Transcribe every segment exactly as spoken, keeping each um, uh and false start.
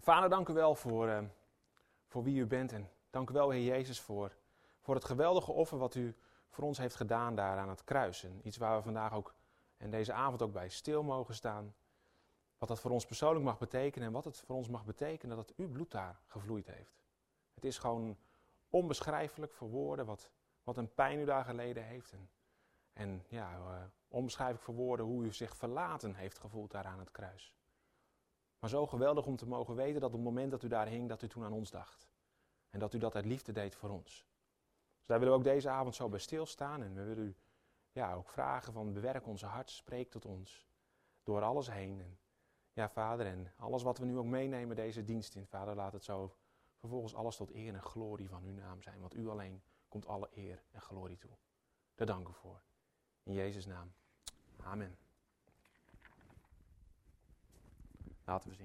Vader, dank u wel voor, uh, voor wie u bent en dank u wel, Heer Jezus, voor, voor het geweldige offer wat u voor ons heeft gedaan daar aan het kruis. En iets waar we vandaag ook en deze avond ook bij stil mogen staan. Wat dat voor ons persoonlijk mag betekenen en wat het voor ons mag betekenen dat uw bloed daar gevloeid heeft. Het is gewoon onbeschrijfelijk voor woorden wat, wat een pijn u daar geleden heeft. En, en ja, uh, onbeschrijfelijk voor woorden hoe u zich verlaten heeft gevoeld daar aan het kruis. Maar zo geweldig om te mogen weten dat op het moment dat u daar hing, dat u toen aan ons dacht. En dat u dat uit liefde deed voor ons. Dus daar willen we ook deze avond zo bij stilstaan. En we willen u ja, ook vragen van bewerk onze hart, spreek tot ons. Door alles heen. En, ja, Vader, en alles wat we nu ook meenemen deze dienst in, Vader, laat het zo vervolgens alles tot eer en glorie van uw naam zijn. Want u alleen komt alle eer en glorie toe. Daar dank u voor. In Jezus' naam. Amen. Laten we zien.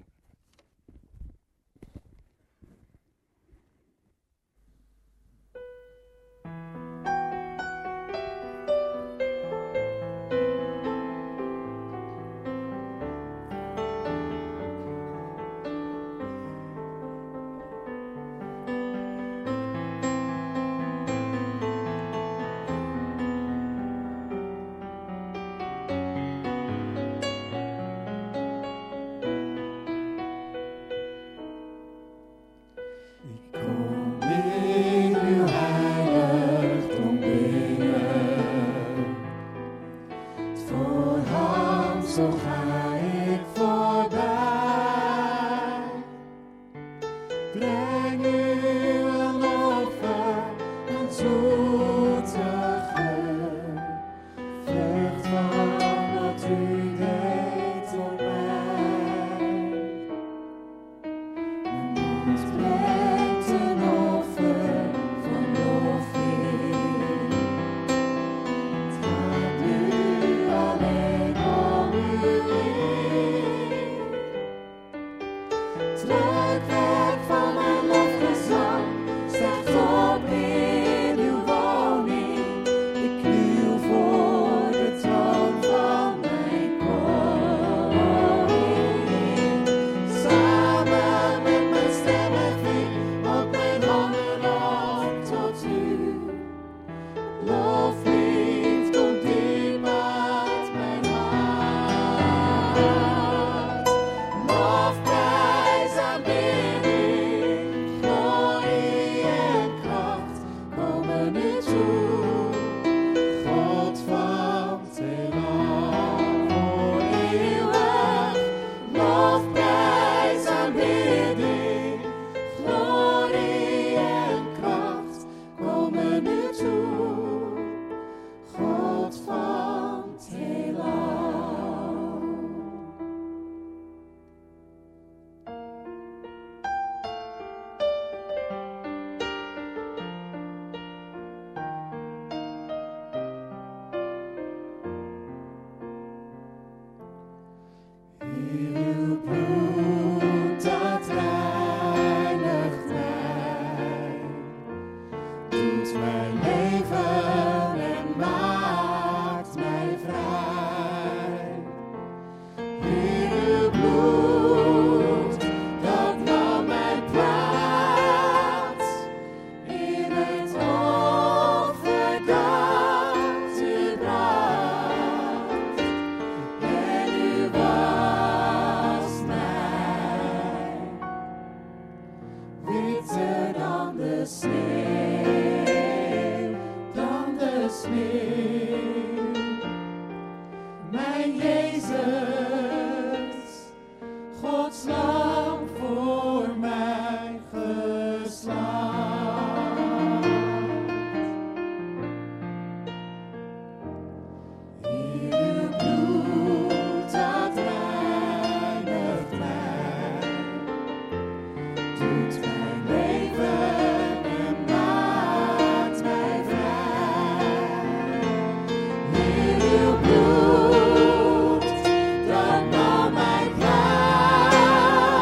Uw bloed, dat nam mij vrij.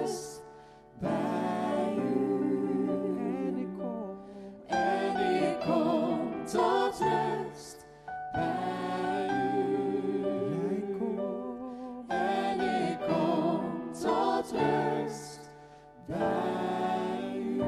rust bij u. En ik kom, en ik kom tot rust bij u. Jij komt, en ik kom tot rust bij u.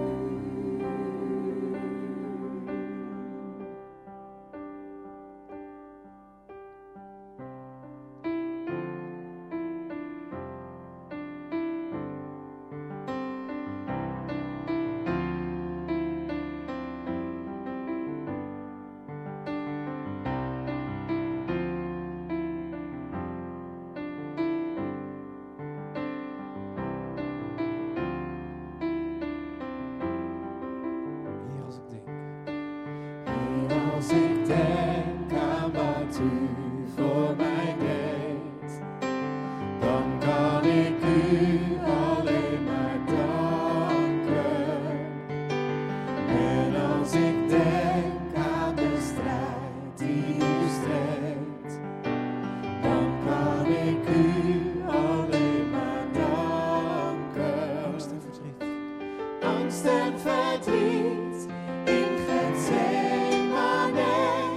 Als ik denk aan wat u voor mij deed, dan kan ik u alleen maar danken. En als ik denk aan de strijd die u streed, dan kan ik u alleen maar danken. Angst en verdriet, angst en verdriet in Getsemane.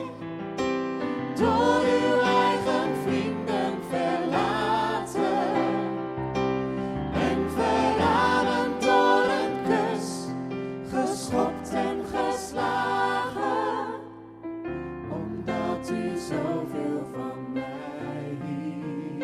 Door uw eigen vrienden verlaten en verraden door een kus, geschopt en geslagen, omdat u zoveel van mij hield.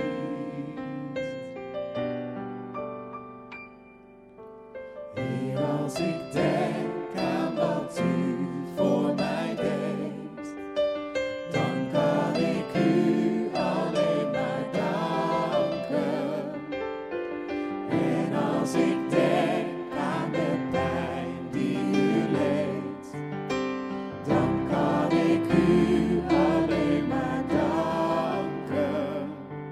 Heer, als ik denk aan wat u voor mij deed, dan kan ik u alleen maar danken. En als ik denk aan de pijn die u leed, dan kan ik u alleen maar danken.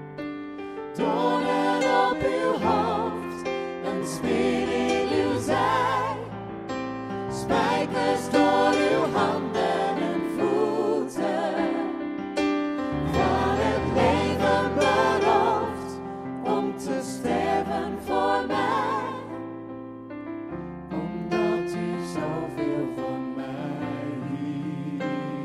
Doornen op uw hoofd, een speer in uw zij, spijkers door uw handen en voeten, van het leven beroofd om te sterven voor mij, omdat u zoveel van mij hield.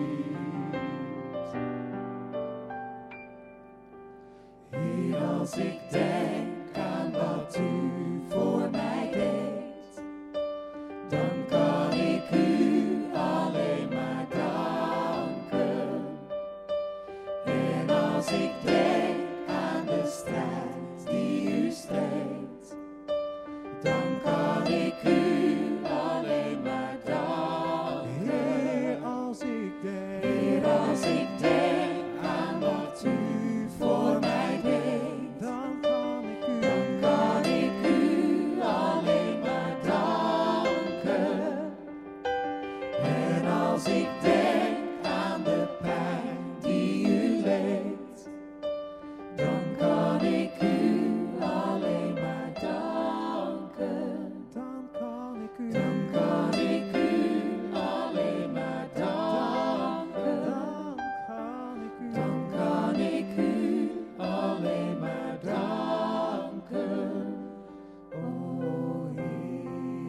Heer, als ik denk aan wat u voor mij deed, dan kan ik u alleen maar danken. En als ik denk aan de strijd die u streed, dan kan ik u alleen maar danken. Heer, als ik denk, Heer, als ik denk aan wat u voor mij deed, dan kan ik u, dan kan ik u alleen maar danken. En als ik denk aan de pijn die u leed, dan kan ik u alleen maar danken. Dan kan ik u, dan kan ik u alleen maar danken. Dan kan ik u alleen maar danken. O Heer.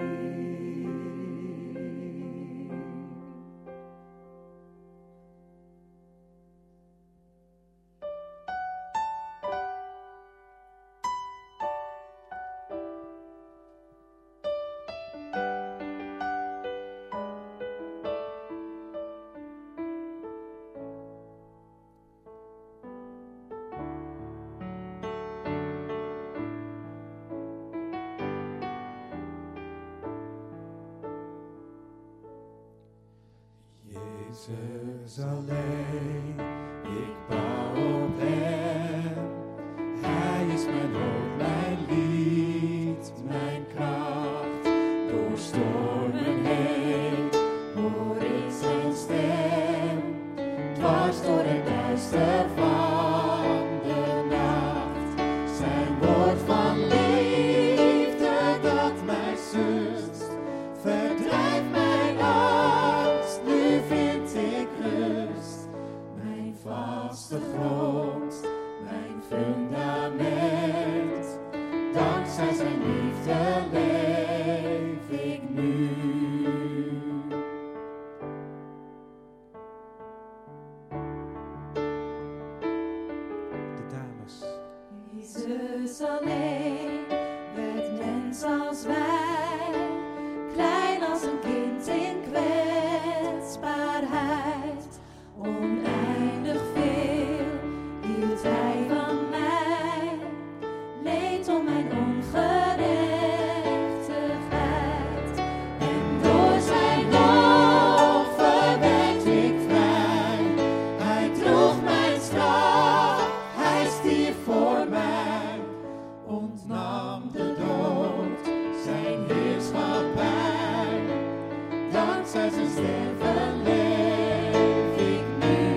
Jezus alleen, ik bouw op hem. Hij is mijn hoop, mijn lied, mijn kracht. Door stormen heen hoor ik zijn stem, dwars door het duister van de nacht. Zijn woord van liefde dat mij sust, verdrijft mijn angst, nu vind ik rust. Mijn vaste grond, mijn fundament, dankzij zijn liefde liefde leef ik nu. De dames. Jezus alleen werd mens als wij, klein als een kind in kwetsbaarheid. Oneindig veel hield hij van mij, leed om mijn ongerechtigheid. En door zijn offer werd ik vrij, hij droeg mijn straf, hij stierf voor mij, ontnam de dood zijn heerschappij. Dankzij zijn sterven leef ik nu.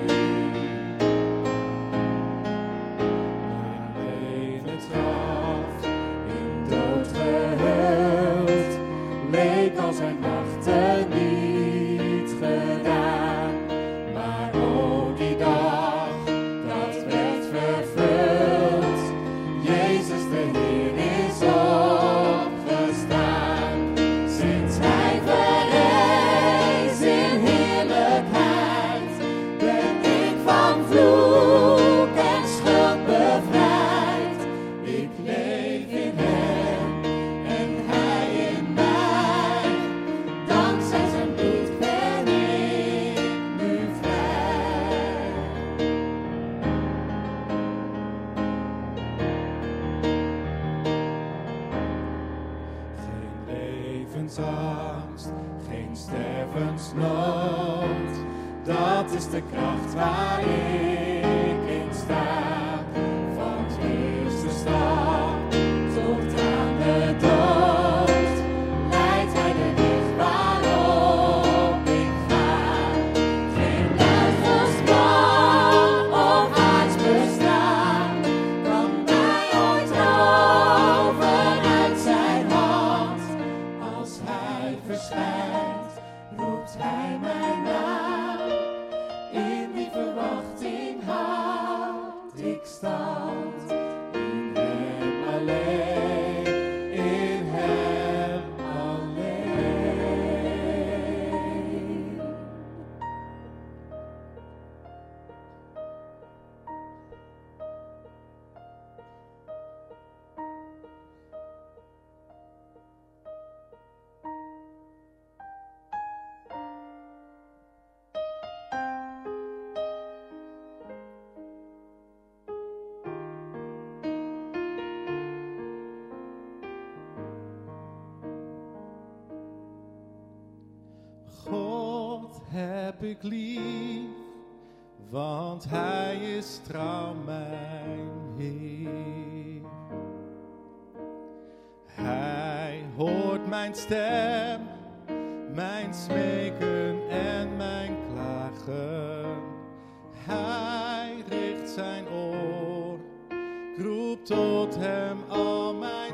Mijn leven traf in dood gehuld, leek als zijn machten niet gedaan. Maar o die dag, dat werd vervuld, Jezus de Heer is opgestaan. Sinds hij verrees in heerlijkheid, ben ik van vloek en schuld bevrijd. Ik leef in hem en hij in mij, dankzij zijn bloed ben ik nu vrij. Geen levensangst, geen stervensnood, dat is de kracht waar ik in sta. Van het eerste stap tot aan de dood, leidt hij de weg waarop ik ga. Geen duivelsplan of aards bestaan kan mij ooit roven uit zijn hand. Als hij verschijnt, roept hij mijn naam. In die verwachting houd ik stand. In hem alleen, in hem alleen. God heb ik lief, want hij is trouw mijn Heer. Hij hoort mijn stem, mijn smeken en mijn klagen. Hij richt zijn oor, ik roep tot hem al mijn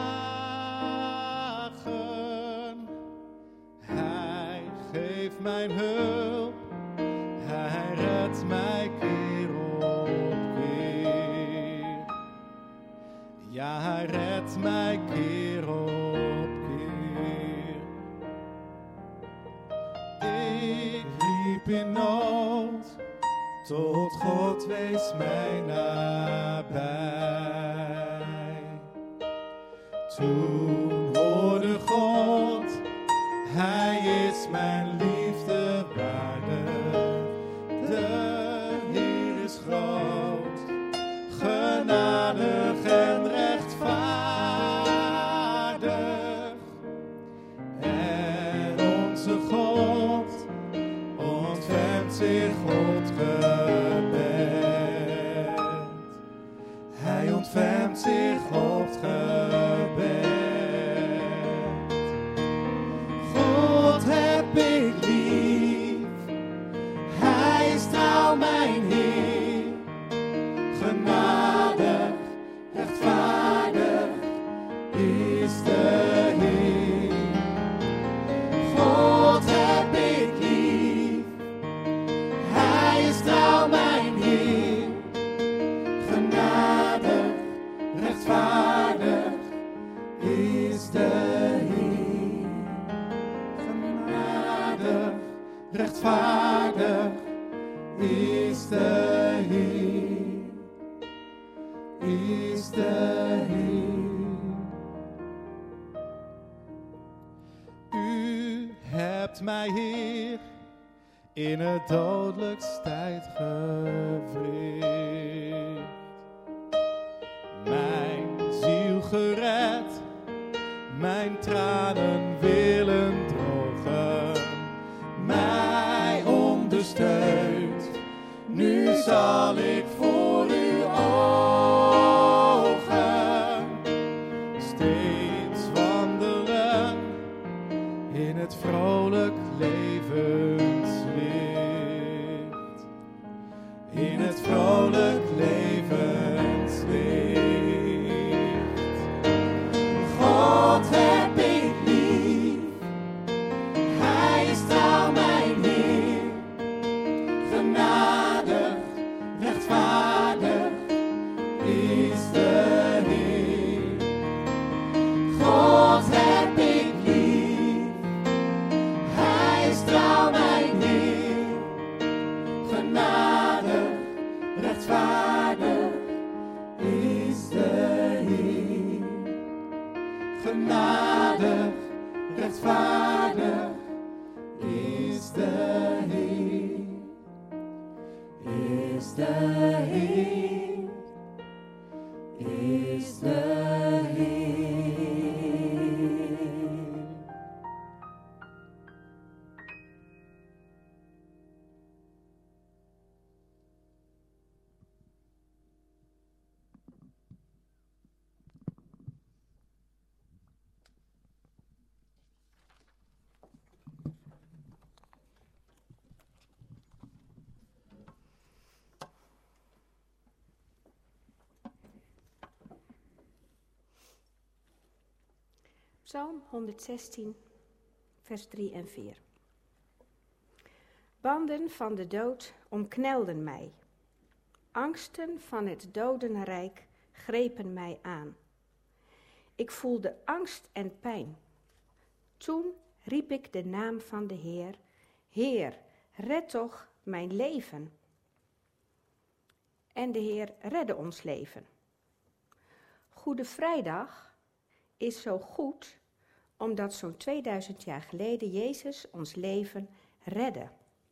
dagen. Hij geeft mijn hulp, hij redt mij keer op keer. Ja, hij redt mij keer op keer. Ik liep in nood, tot God wees mij nabij. Toen hoorde God, hij is mijn liefde waardig. De Heer is groot, genadig en rechtvaardig. En onze God ontfermt zich God gebed. Hij ontfermt zich God gebed. God heb ik is de Heer. Genadig, rechtvaardig is de Heer. Is de Heer. U hebt mij, Heer, in het dodelijkst tijd gewricht. Mijn ziel gered, mijn tranen willen drogen, mij ondersteunt. Nu zal ik voor uw ogen steeds wandelen in het vrolijk levenslicht. In het vrolijk levenslicht. God heb ik lief, Hij is trouw mijn Heer. Genadig, rechtvaardig is de Heer. God heb ik lief, Hij is trouw mijn Heer. Genadig, rechtvaardig is de Heer. Genadig, rechtvaardig is de Heer. Is de Heer. Is de Heer. Psalm honderdzestien, vers drie en vier. Banden van de dood omknelden mij. Angsten van het dodenrijk grepen mij aan. Ik voelde angst en pijn. Toen riep ik de naam van de Heer. Heer, red toch mijn leven. En de Heer redde ons leven. Goede Vrijdag is zo goed omdat zo'n tweeduizend jaar geleden Jezus ons leven redde.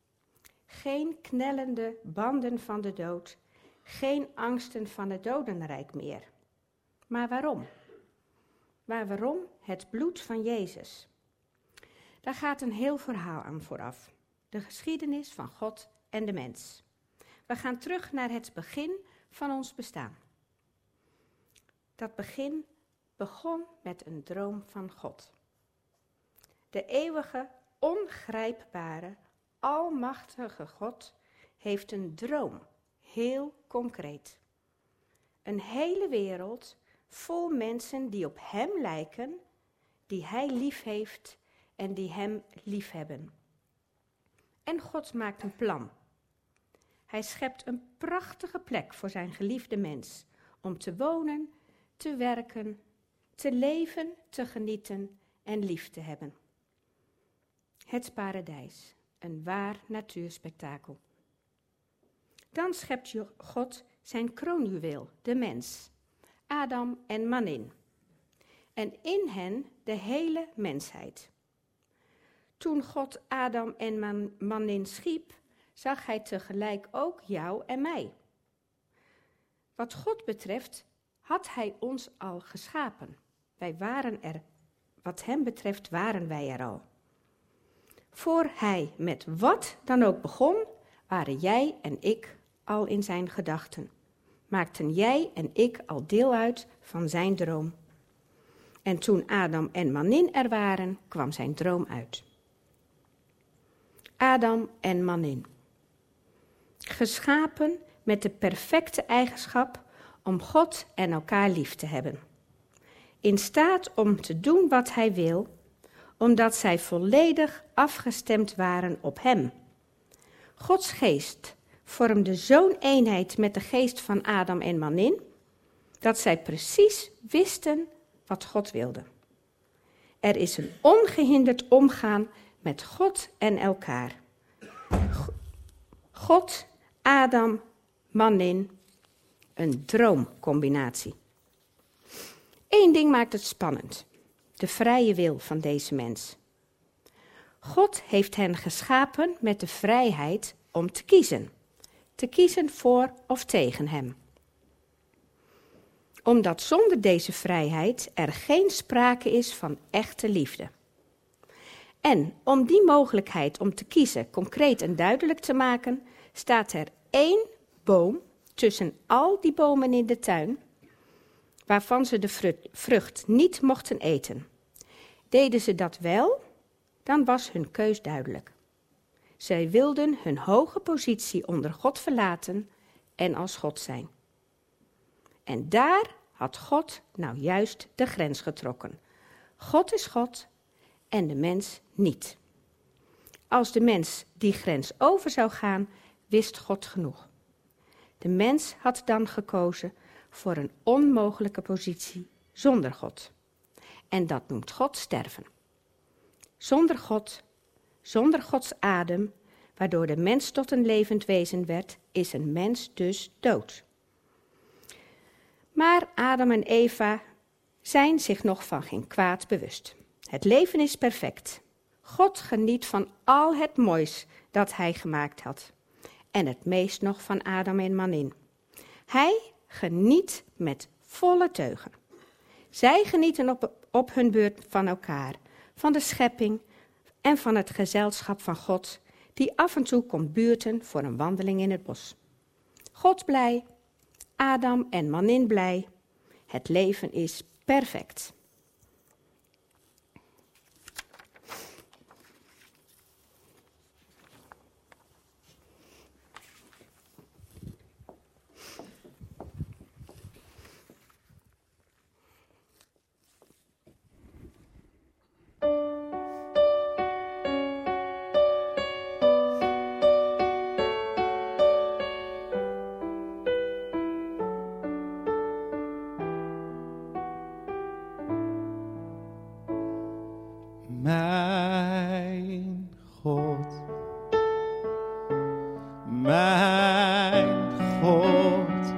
Geen knellende banden van de dood, geen angsten van het dodenrijk meer. Maar waarom? Maar waarom? Het bloed van Jezus. Daar gaat een heel verhaal aan vooraf. De geschiedenis van God en de mens. We gaan terug naar het begin van ons bestaan. Dat begin begon met een droom van God. De eeuwige, ongrijpbare, almachtige God heeft een droom, heel concreet. Een hele wereld vol mensen die op hem lijken, die hij lief heeft en die hem lief hebben. En God maakt een plan. Hij schept een prachtige plek voor zijn geliefde mens, om te wonen, te werken, te leven, te genieten en lief te hebben. Het paradijs, een waar natuurspektakel. Dan schept God zijn kroonjuweel, de mens, Adam en Manin. En in hen de hele mensheid. Toen God Adam en Man- Manin schiep, zag hij tegelijk ook jou en mij. Wat God betreft had hij ons al geschapen. Wij waren er, wat hem betreft waren wij er al. Voor hij met wat dan ook begon, waren jij en ik al in zijn gedachten. Maakten jij en ik al deel uit van zijn droom. En toen Adam en Manin er waren, kwam zijn droom uit. Adam en Manin. Geschapen met de perfecte eigenschap om God en elkaar lief te hebben. In staat om te doen wat hij wil, omdat zij volledig afgestemd waren op hem. Gods geest vormde zo'n eenheid met de geest van Adam en Manin, dat zij precies wisten wat God wilde. Er is een ongehinderd omgaan met God en elkaar. God, Adam, manin, een droomcombinatie. Eén ding maakt het spannend: de vrije wil van deze mens. God heeft hen geschapen met de vrijheid om te kiezen. Te kiezen voor of tegen hem. Omdat zonder deze vrijheid er geen sprake is van echte liefde. En om die mogelijkheid om te kiezen concreet en duidelijk te maken, staat er één boom tussen al die bomen in de tuin, waarvan ze de vrucht niet mochten eten. Deden ze dat wel, dan was hun keus duidelijk. Zij wilden hun hoge positie onder God verlaten en als God zijn. En daar had God nou juist de grens getrokken. God is God en de mens niet. Als de mens die grens over zou gaan, wist God genoeg. De mens had dan gekozen voor een onmogelijke positie zonder God. En dat noemt God sterven. Zonder God, zonder Gods adem, waardoor de mens tot een levend wezen werd, is een mens dus dood. Maar Adam en Eva zijn zich nog van geen kwaad bewust. Het leven is perfect. God geniet van al het moois dat hij gemaakt had. En het meest nog van Adam en manin. Hij geniet met volle teugen. Zij genieten op, op hun beurt van elkaar, van de schepping en van het gezelschap van God, die af en toe komt buurten voor een wandeling in het bos. God blij, Adam en manin blij. Het leven is perfect. Mijn God, mijn God,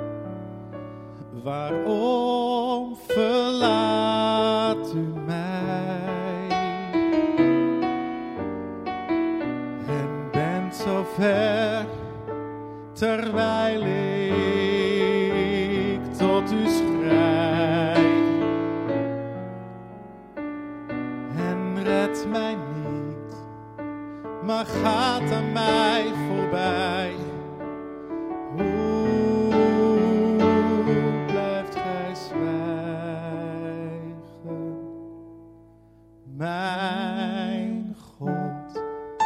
waarom verlaat u mij en bent zo ver, terwijl ik tot u schrijf. Mij niet, maar gaat aan mij voorbij. Hoe blijft gij zwijgen, mijn God,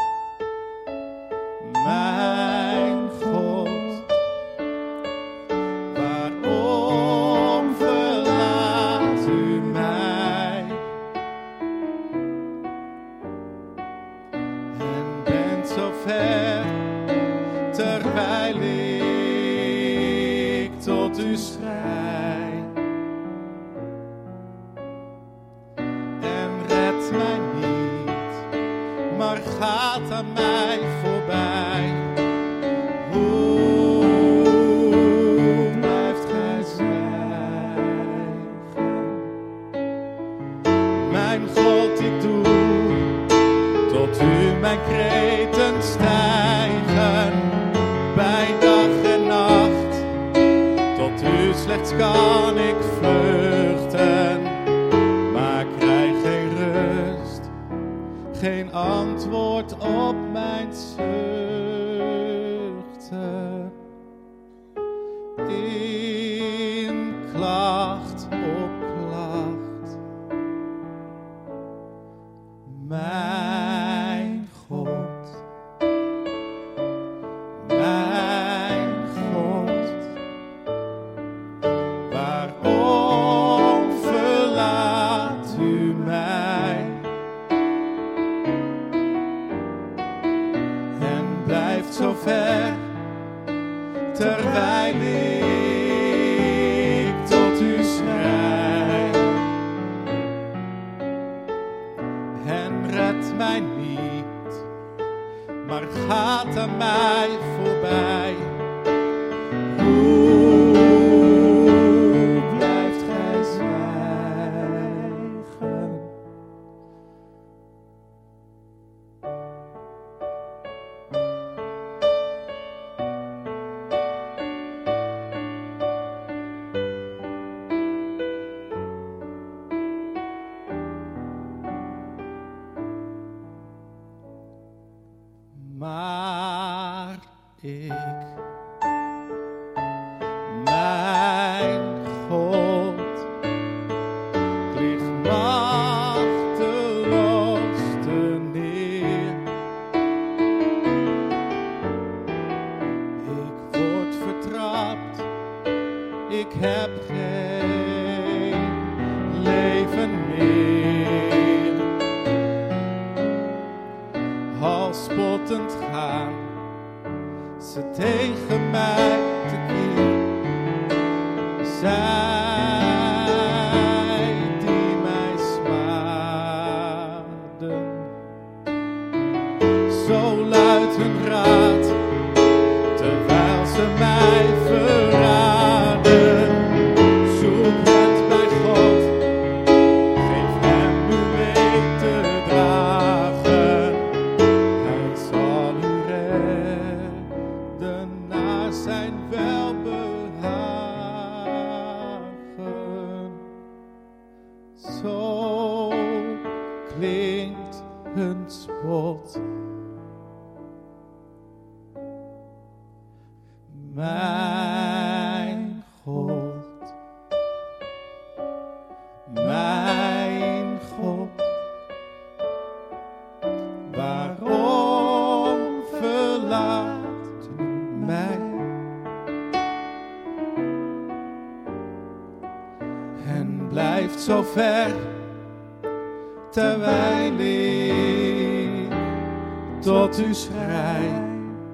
mijn God, waarom verlaat u mij? Zo ver, terwijl ik tot u schrijf. En red mij niet, maar gaat aan mij voorbij. Hoe blijft gij zwijgen? Mijn God, ik doe tot u mijn kreten stijgen, bij dag en nacht. Tot u slechts kan ik vluchten, maar krijg geen rust, geen antwoord op mijn zuchten. In klacht op klacht, mijn God, mijn God, waarom verlaat u mij en blijft zo ver, terwijl ik tot u schrijf. redt mij niet, maar gaat aan mij voorbij. Hoe blijft gij zwijgen? Maar ik, mijn God, ligt machteloos te neer. Ik word vertrapt, ik heb geen leven meer. Al spottend gaan ze tegen mij tekeer. Zij die mij smaden, zo luidt hun raad, terwijl ze mij verraden. Zoek het bij God, geef hem uw leed te dragen. Hij zal u redden naar zijn welbehagen. Zo klinkt hun spot. Mijn God, mijn God, waarom verlaat u mij? En blijft zo ver, terwijl ik tot u schrei.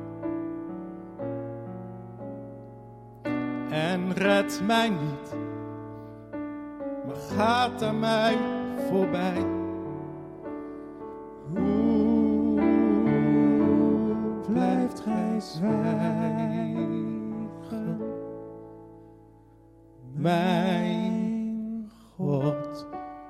En redt mij niet, maar gaat aan mij voorbij. Hoe blijft gij zwijgen, mijn God?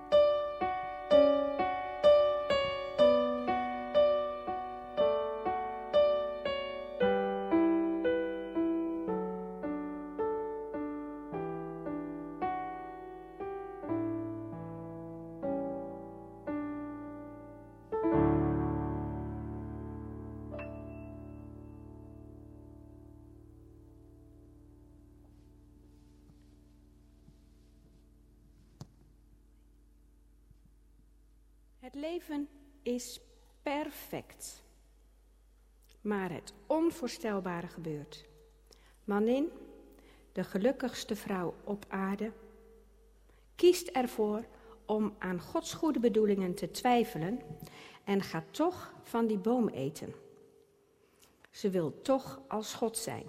Het leven is perfect. Maar het onvoorstelbare gebeurt. Manin, de gelukkigste vrouw op aarde, kiest ervoor om aan Gods goede bedoelingen te twijfelen en gaat toch van die boom eten. Ze wil toch als God zijn.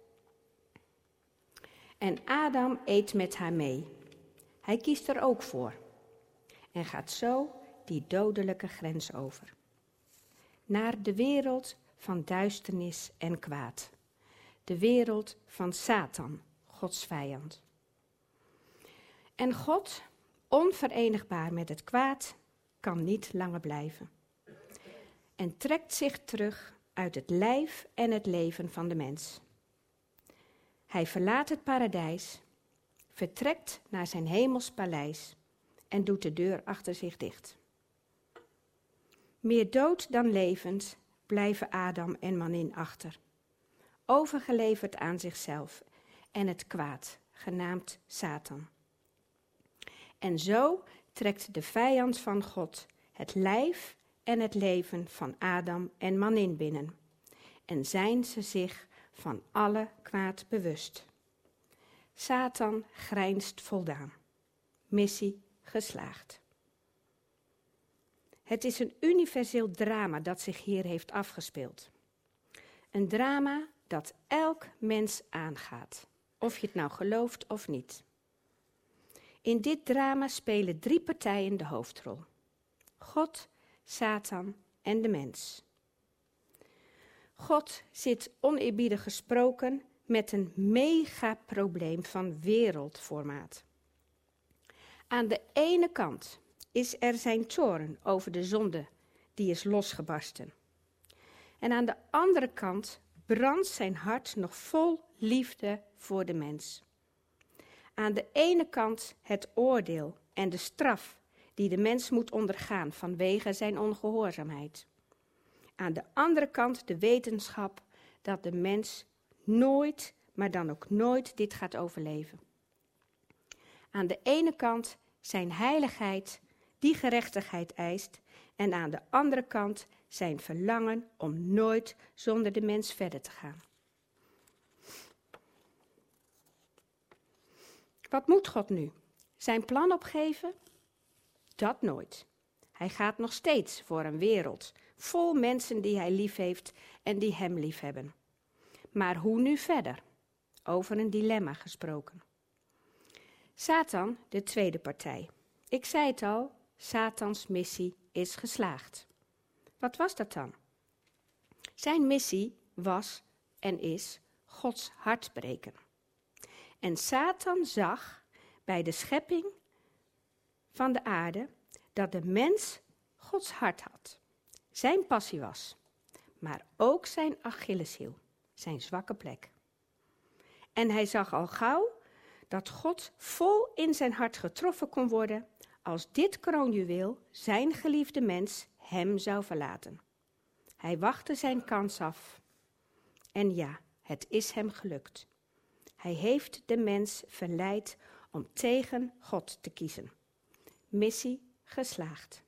En Adam eet met haar mee. Hij kiest er ook voor en gaat zo die dodelijke grens over. Naar de wereld van duisternis en kwaad. De wereld van Satan, Gods vijand. En God, onverenigbaar met het kwaad, kan niet langer blijven. En trekt zich terug uit het lijf en het leven van de mens. Hij verlaat het paradijs, vertrekt naar zijn hemels paleis en doet de deur achter zich dicht. Meer dood dan levend blijven Adam en Manin achter, overgeleverd aan zichzelf en het kwaad, genaamd Satan. En zo trekt de vijand van God het lijf en het leven van Adam en Manin binnen en zijn ze zich van alle kwaad bewust. Satan grijnst voldaan. Missie geslaagd. Het is een universeel drama dat zich hier heeft afgespeeld. Een drama dat elk mens aangaat, of je het nou gelooft of niet. In dit drama spelen drie partijen de hoofdrol. God, Satan en de mens. God zit oneerbiedig gesproken met een megaprobleem van wereldformaat. Aan de ene kant is er zijn toorn over de zonde die is losgebarsten. En aan de andere kant brandt zijn hart nog vol liefde voor de mens. Aan de ene kant het oordeel en de straf die de mens moet ondergaan vanwege zijn ongehoorzaamheid. Aan de andere kant de wetenschap dat de mens nooit, maar dan ook nooit dit gaat overleven. Aan de ene kant zijn heiligheid die gerechtigheid eist en aan de andere kant zijn verlangen om nooit zonder de mens verder te gaan. Wat moet God nu? Zijn plan opgeven? Dat nooit. Hij gaat nog steeds voor een wereld vol mensen die hij lief heeft en die hem lief hebben. Maar hoe nu verder? Over een dilemma gesproken. Satan, de tweede partij. Ik zei het al, Satans missie is geslaagd. Wat was dat dan? Zijn missie was en is Gods hart breken. En Satan zag bij de schepping van de aarde dat de mens Gods hart had. Zijn passie was, maar ook zijn Achilleshiel, zijn zwakke plek. En hij zag al gauw dat God vol in zijn hart getroffen kon worden als dit kroonjuweel, zijn geliefde mens, hem zou verlaten. Hij wachtte zijn kans af. En ja, het is hem gelukt. Hij heeft de mens verleid om tegen God te kiezen. Missie geslaagd.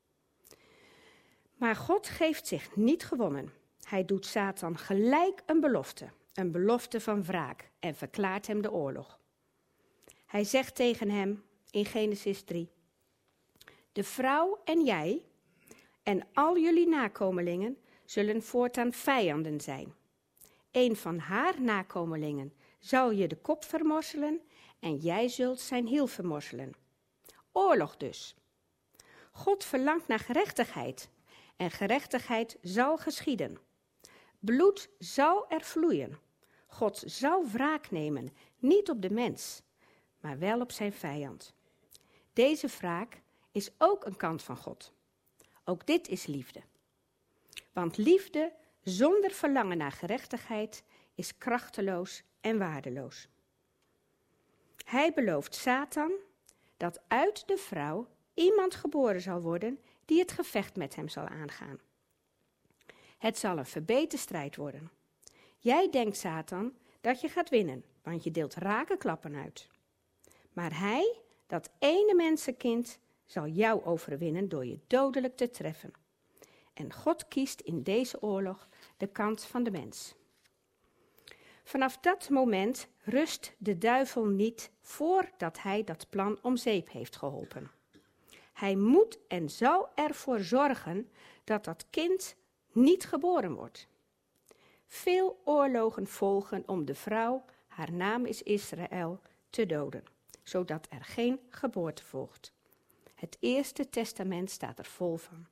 Maar God geeft zich niet gewonnen. Hij doet Satan gelijk een belofte, een belofte van wraak en verklaart hem de oorlog. Hij zegt tegen hem in Genesis drie, de vrouw en jij en al jullie nakomelingen zullen voortaan vijanden zijn. Een van haar nakomelingen zal je de kop vermorselen en jij zult zijn hiel vermorselen. Oorlog dus. God verlangt naar gerechtigheid en gerechtigheid zal geschieden. Bloed zal er vloeien. God zal wraak nemen, niet op de mens, maar wel op zijn vijand. Deze wraak is ook een kant van God. Ook dit is liefde. Want liefde zonder verlangen naar gerechtigheid is krachteloos en waardeloos. Hij belooft Satan dat uit de vrouw iemand geboren zal worden die het gevecht met hem zal aangaan. Het zal een verbeten strijd worden. Jij denkt, Satan, dat je gaat winnen, want je deelt rake klappen uit. Maar hij, dat ene mensenkind, zal jou overwinnen door je dodelijk te treffen. En God kiest in deze oorlog de kant van de mens. Vanaf dat moment rust de duivel niet voordat hij dat plan om zeep heeft geholpen. Hij moet en zal ervoor zorgen dat dat kind niet geboren wordt. Veel oorlogen volgen om de vrouw, haar naam is Israël, te doden, zodat er geen geboorte volgt. Het Eerste Testament staat er vol van.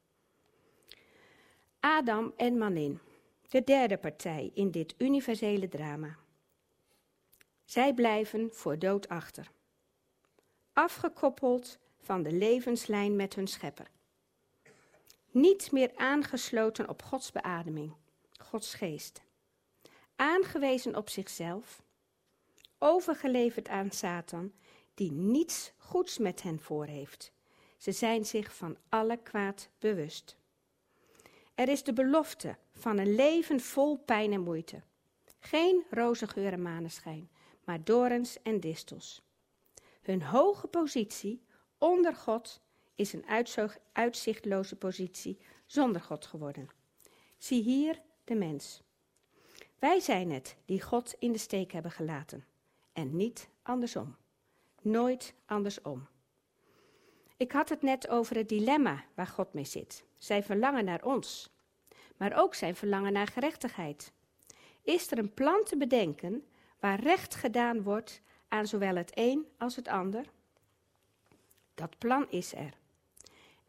Adam en Manin, de derde partij in dit universele drama. Zij blijven voor dood achter. Afgekoppeld van de levenslijn met hun schepper. Niet meer aangesloten op Gods beademing, Gods geest. Aangewezen op zichzelf, overgeleverd aan Satan, die niets goeds met hen voor heeft. Ze zijn zich van alle kwaad bewust. Er is de belofte van een leven vol pijn en moeite. Geen roze geur en maneschijn, maar dorens en distels. Hun hoge positie onder God is een uitzo- uitzichtloze positie zonder God geworden. Zie hier de mens. Wij zijn het die God in de steek hebben gelaten. En niet andersom. Nooit andersom. Ik had het net over het dilemma waar God mee zit. Zijn verlangen naar ons. Maar ook zijn verlangen naar gerechtigheid. Is er een plan te bedenken waar recht gedaan wordt aan zowel het een als het ander? Dat plan is er.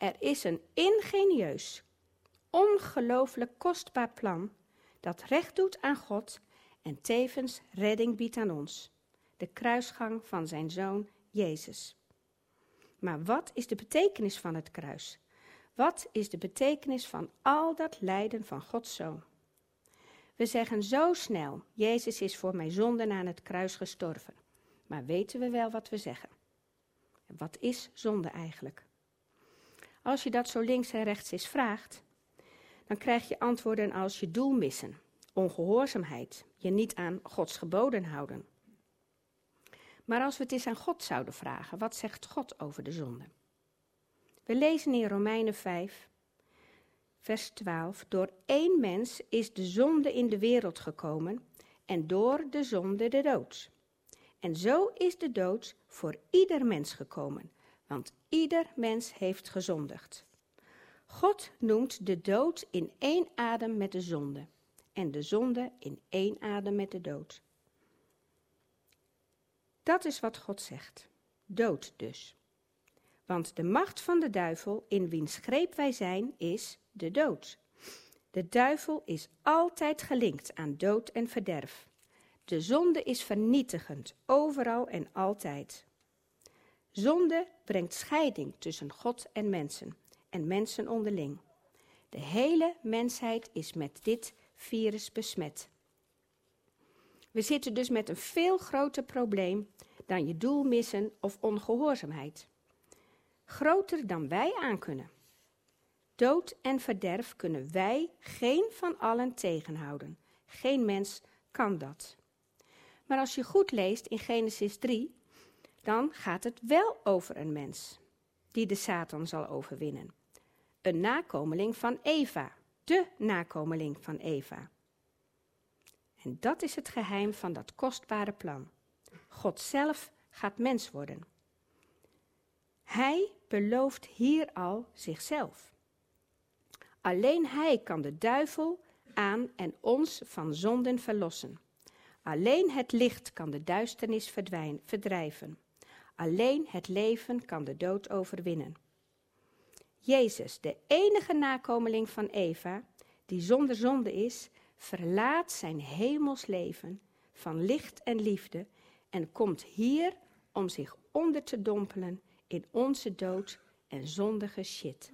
Er is een ingenieus, ongelooflijk kostbaar plan dat recht doet aan God en tevens redding biedt aan ons. De kruisgang van zijn Zoon Jezus. Maar wat is de betekenis van het kruis? Wat is de betekenis van al dat lijden van Gods Zoon? We zeggen zo snel, Jezus is voor mijn zonden aan het kruis gestorven. Maar weten we wel wat we zeggen? Wat is zonde eigenlijk? Als je dat zo links en rechts eens vraagt, dan krijg je antwoorden als je doel missen, ongehoorzaamheid, je niet aan Gods geboden houden. Maar als we het eens aan God zouden vragen, wat zegt God over de zonde? We lezen in Romeinen vijf, vers twaalf, door één mens is de zonde in de wereld gekomen en door de zonde de dood. En zo is de dood voor ieder mens gekomen, want ieder mens heeft gezondigd. God noemt de dood in één adem met de zonde en de zonde in één adem met de dood. Dat is wat God zegt, dood dus. Want de macht van de duivel, in wiens greep wij zijn, is de dood. De duivel is altijd gelinkt aan dood en verderf. De zonde is vernietigend, overal en altijd. Zonde brengt scheiding tussen God en mensen, en mensen onderling. De hele mensheid is met dit virus besmet. We zitten dus met een veel groter probleem dan je doel missen of ongehoorzaamheid. Groter dan wij aankunnen. Dood en verderf kunnen wij geen van allen tegenhouden. Geen mens kan dat. Maar als je goed leest in Genesis drie, dan gaat het wel over een mens die de Satan zal overwinnen. Een nakomeling van Eva, de nakomeling van Eva. En dat is het geheim van dat kostbare plan. God zelf gaat mens worden. Hij belooft hier al zichzelf. Alleen hij kan de duivel aan en ons van zonden verlossen. Alleen het licht kan de duisternis verdwijn, verdrijven. Alleen het leven kan de dood overwinnen. Jezus, de enige nakomeling van Eva, die zonder zonde is, verlaat zijn hemels leven van licht en liefde en komt hier om zich onder te dompelen in onze dood en zondige shit.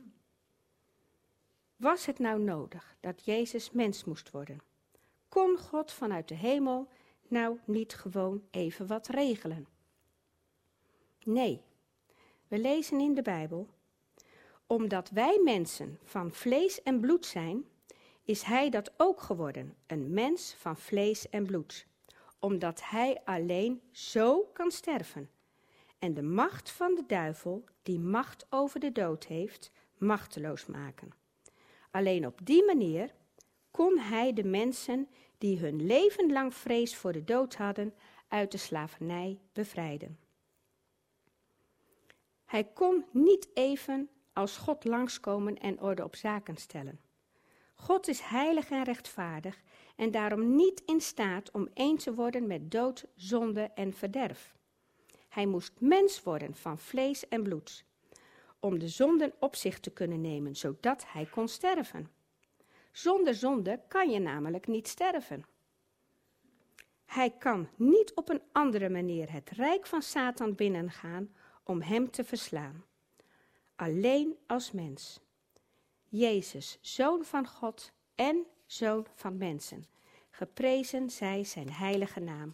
Was het nou nodig dat Jezus mens moest worden? Kon God vanuit de hemel nou niet gewoon even wat regelen? Nee, we lezen in de Bijbel, omdat wij mensen van vlees en bloed zijn, is hij dat ook geworden, een mens van vlees en bloed, omdat hij alleen zo kan sterven en de macht van de duivel, die macht over de dood heeft, machteloos maken. Alleen op die manier kon hij de mensen die hun leven lang vrees voor de dood hadden, uit de slavernij bevrijden. Hij kon niet even als God langskomen en orde op zaken stellen. God is heilig en rechtvaardig en daarom niet in staat om één te worden met dood, zonde en verderf. Hij moest mens worden van vlees en bloed, om de zonden op zich te kunnen nemen, zodat hij kon sterven. Zonder zonde kan je namelijk niet sterven. Hij kan niet op een andere manier het rijk van Satan binnengaan om hem te verslaan. Alleen als mens. Jezus, Zoon van God en Zoon van mensen. Geprezen zij zijn heilige naam.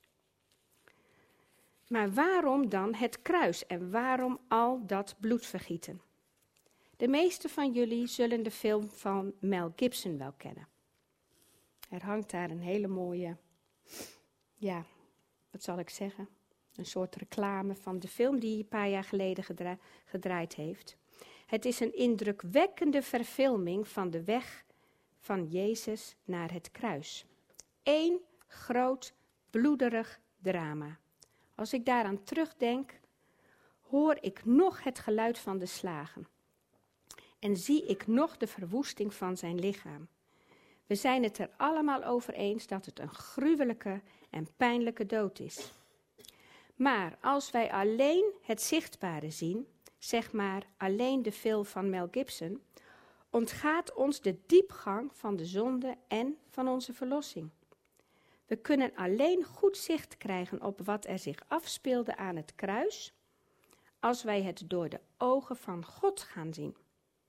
Maar waarom dan het kruis en waarom al dat bloedvergieten? De meeste van jullie zullen de film van Mel Gibson wel kennen. Er hangt daar een hele mooie, ja, wat zal ik zeggen, een soort reclame van de film die hij een paar jaar geleden gedra- gedraaid heeft. Het is een indrukwekkende verfilming van de weg van Jezus naar het kruis. Eén groot, bloederig drama. Als ik daaraan terugdenk, hoor ik nog het geluid van de slagen. En zie ik nog de verwoesting van zijn lichaam. We zijn het er allemaal over eens dat het een gruwelijke en pijnlijke dood is. Maar als wij alleen het zichtbare zien, zeg maar alleen de film van Mel Gibson, ontgaat ons de diepgang van de zonde en van onze verlossing. We kunnen alleen goed zicht krijgen op wat er zich afspeelde aan het kruis, als wij het door de ogen van God gaan zien.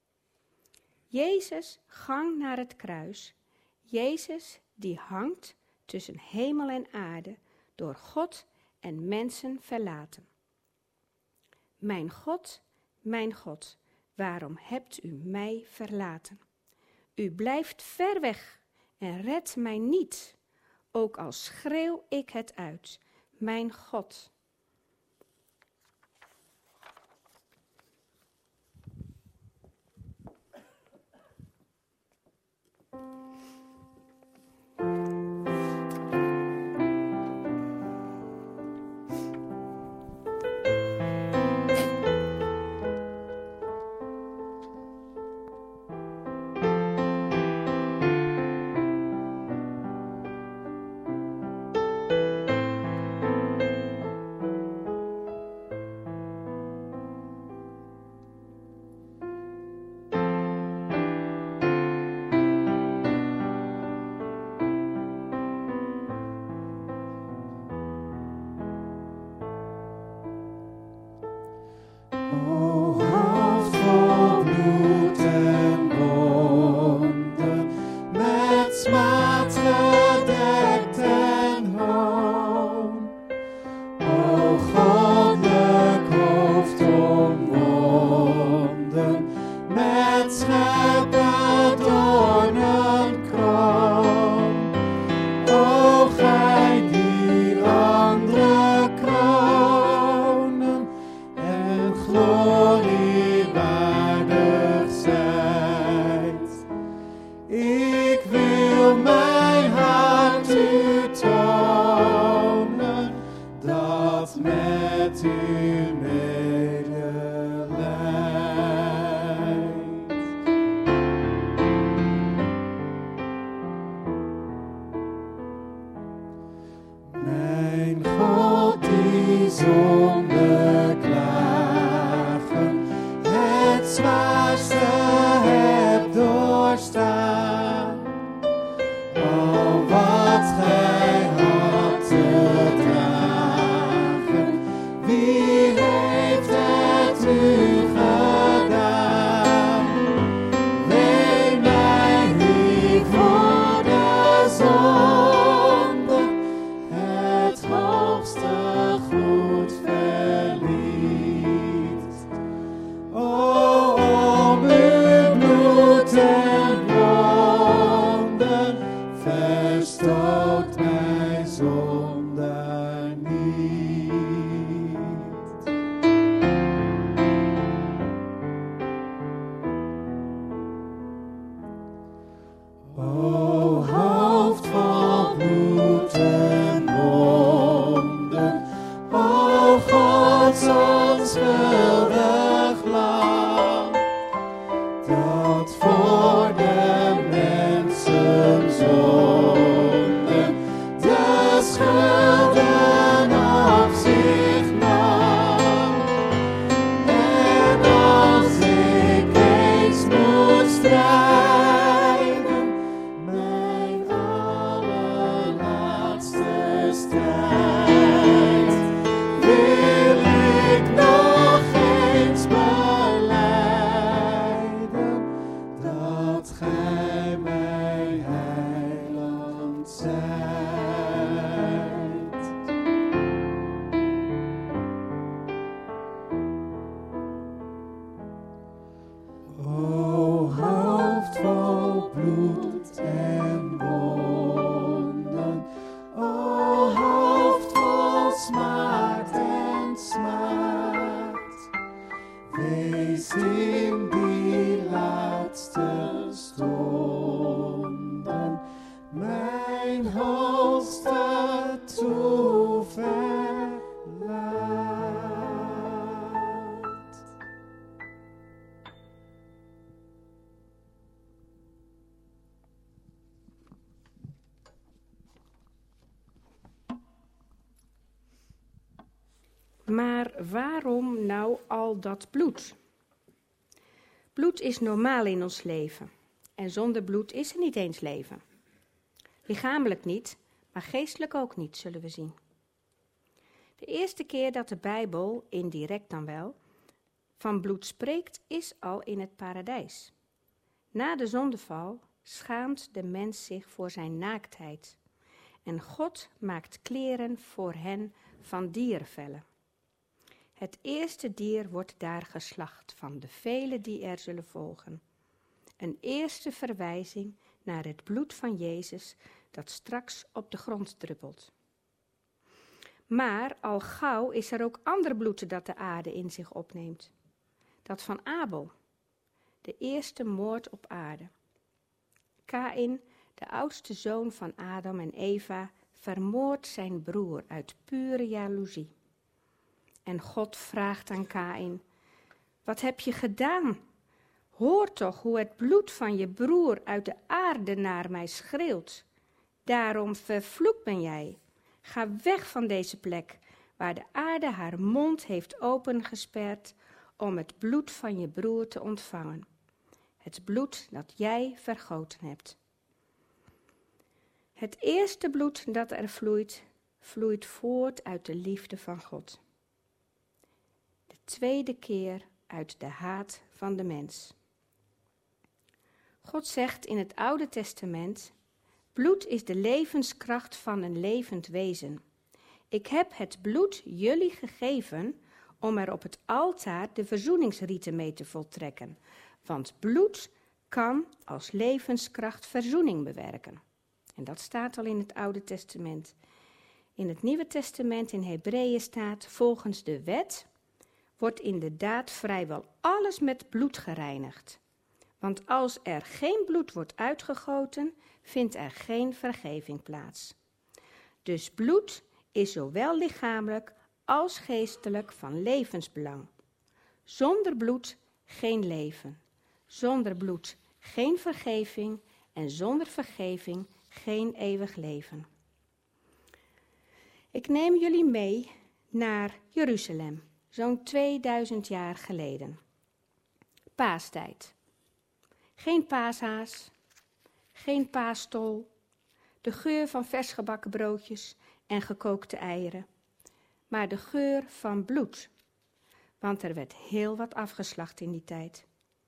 Jezus gang naar het kruis, Jezus die hangt tussen hemel en aarde, door God en mensen verlaten. Mijn God, mijn God, waarom hebt u mij verlaten? U blijft ver weg en redt mij niet, ook al schreeuw ik het uit, mijn God. Maar waarom nou al dat bloed? Bloed is normaal in ons leven. En zonder bloed is er niet eens leven. Lichamelijk niet, maar geestelijk ook niet, zullen we zien. De eerste keer dat de Bijbel, indirect dan wel, van bloed spreekt, is al in het paradijs. Na de zondeval schaamt de mens zich voor zijn naaktheid. En God maakt kleren voor hen van dierenvellen. Het eerste dier wordt daar geslacht van de vele die er zullen volgen. Een eerste verwijzing naar het bloed van Jezus dat straks op de grond druppelt. Maar al gauw is er ook ander bloed dat de aarde in zich opneemt. Dat van Abel, de eerste moord op aarde. Kaïn, de oudste zoon van Adam en Eva, vermoordt zijn broer uit pure jaloezie. En God vraagt aan Kaïn: wat heb je gedaan? Hoor toch hoe het bloed van je broer uit de aarde naar mij schreeuwt. Daarom vervloekt ben jij. Ga weg van deze plek, waar de aarde haar mond heeft opengesperd om het bloed van je broer te ontvangen. Het bloed dat jij vergoten hebt. Het eerste bloed dat er vloeit, vloeit voort uit de liefde van God. De tweede keer uit de haat van de mens. God zegt in het Oude Testament: bloed is de levenskracht van een levend wezen. Ik heb het bloed jullie gegeven om er op het altaar de verzoeningsrieten mee te voltrekken. Want bloed kan als levenskracht verzoening bewerken. En dat staat al in het Oude Testament. In het Nieuwe Testament in Hebreeën staat: volgens de wet wordt inderdaad vrijwel alles met bloed gereinigd. Want als er geen bloed wordt uitgegoten, vindt er geen vergeving plaats. Dus bloed is zowel lichamelijk als geestelijk van levensbelang. Zonder bloed geen leven. Zonder bloed geen vergeving en zonder vergeving geen eeuwig leven. Ik neem jullie mee naar Jeruzalem, zo'n tweeduizend jaar geleden. Paastijd. Geen paashaas, geen paastol, de geur van vers gebakken broodjes en gekookte eieren, maar de geur van bloed, want er werd heel wat afgeslacht in die tijd.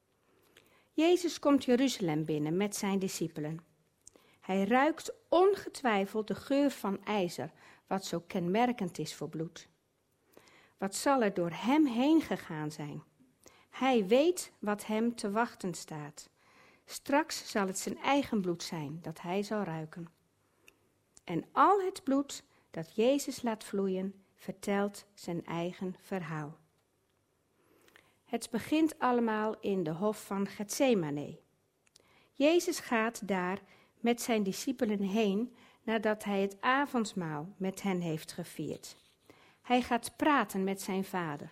Jezus komt Jeruzalem binnen met zijn discipelen. Hij ruikt ongetwijfeld de geur van ijzer, wat zo kenmerkend is voor bloed. Wat zal er door hem heen gegaan zijn? Hij weet wat hem te wachten staat. Straks zal het zijn eigen bloed zijn dat hij zal ruiken. En al het bloed dat Jezus laat vloeien, vertelt zijn eigen verhaal. Het begint allemaal in de hof van Getsemane. Jezus gaat daar met zijn discipelen heen nadat hij het avondmaal met hen heeft gevierd. Hij gaat praten met zijn vader.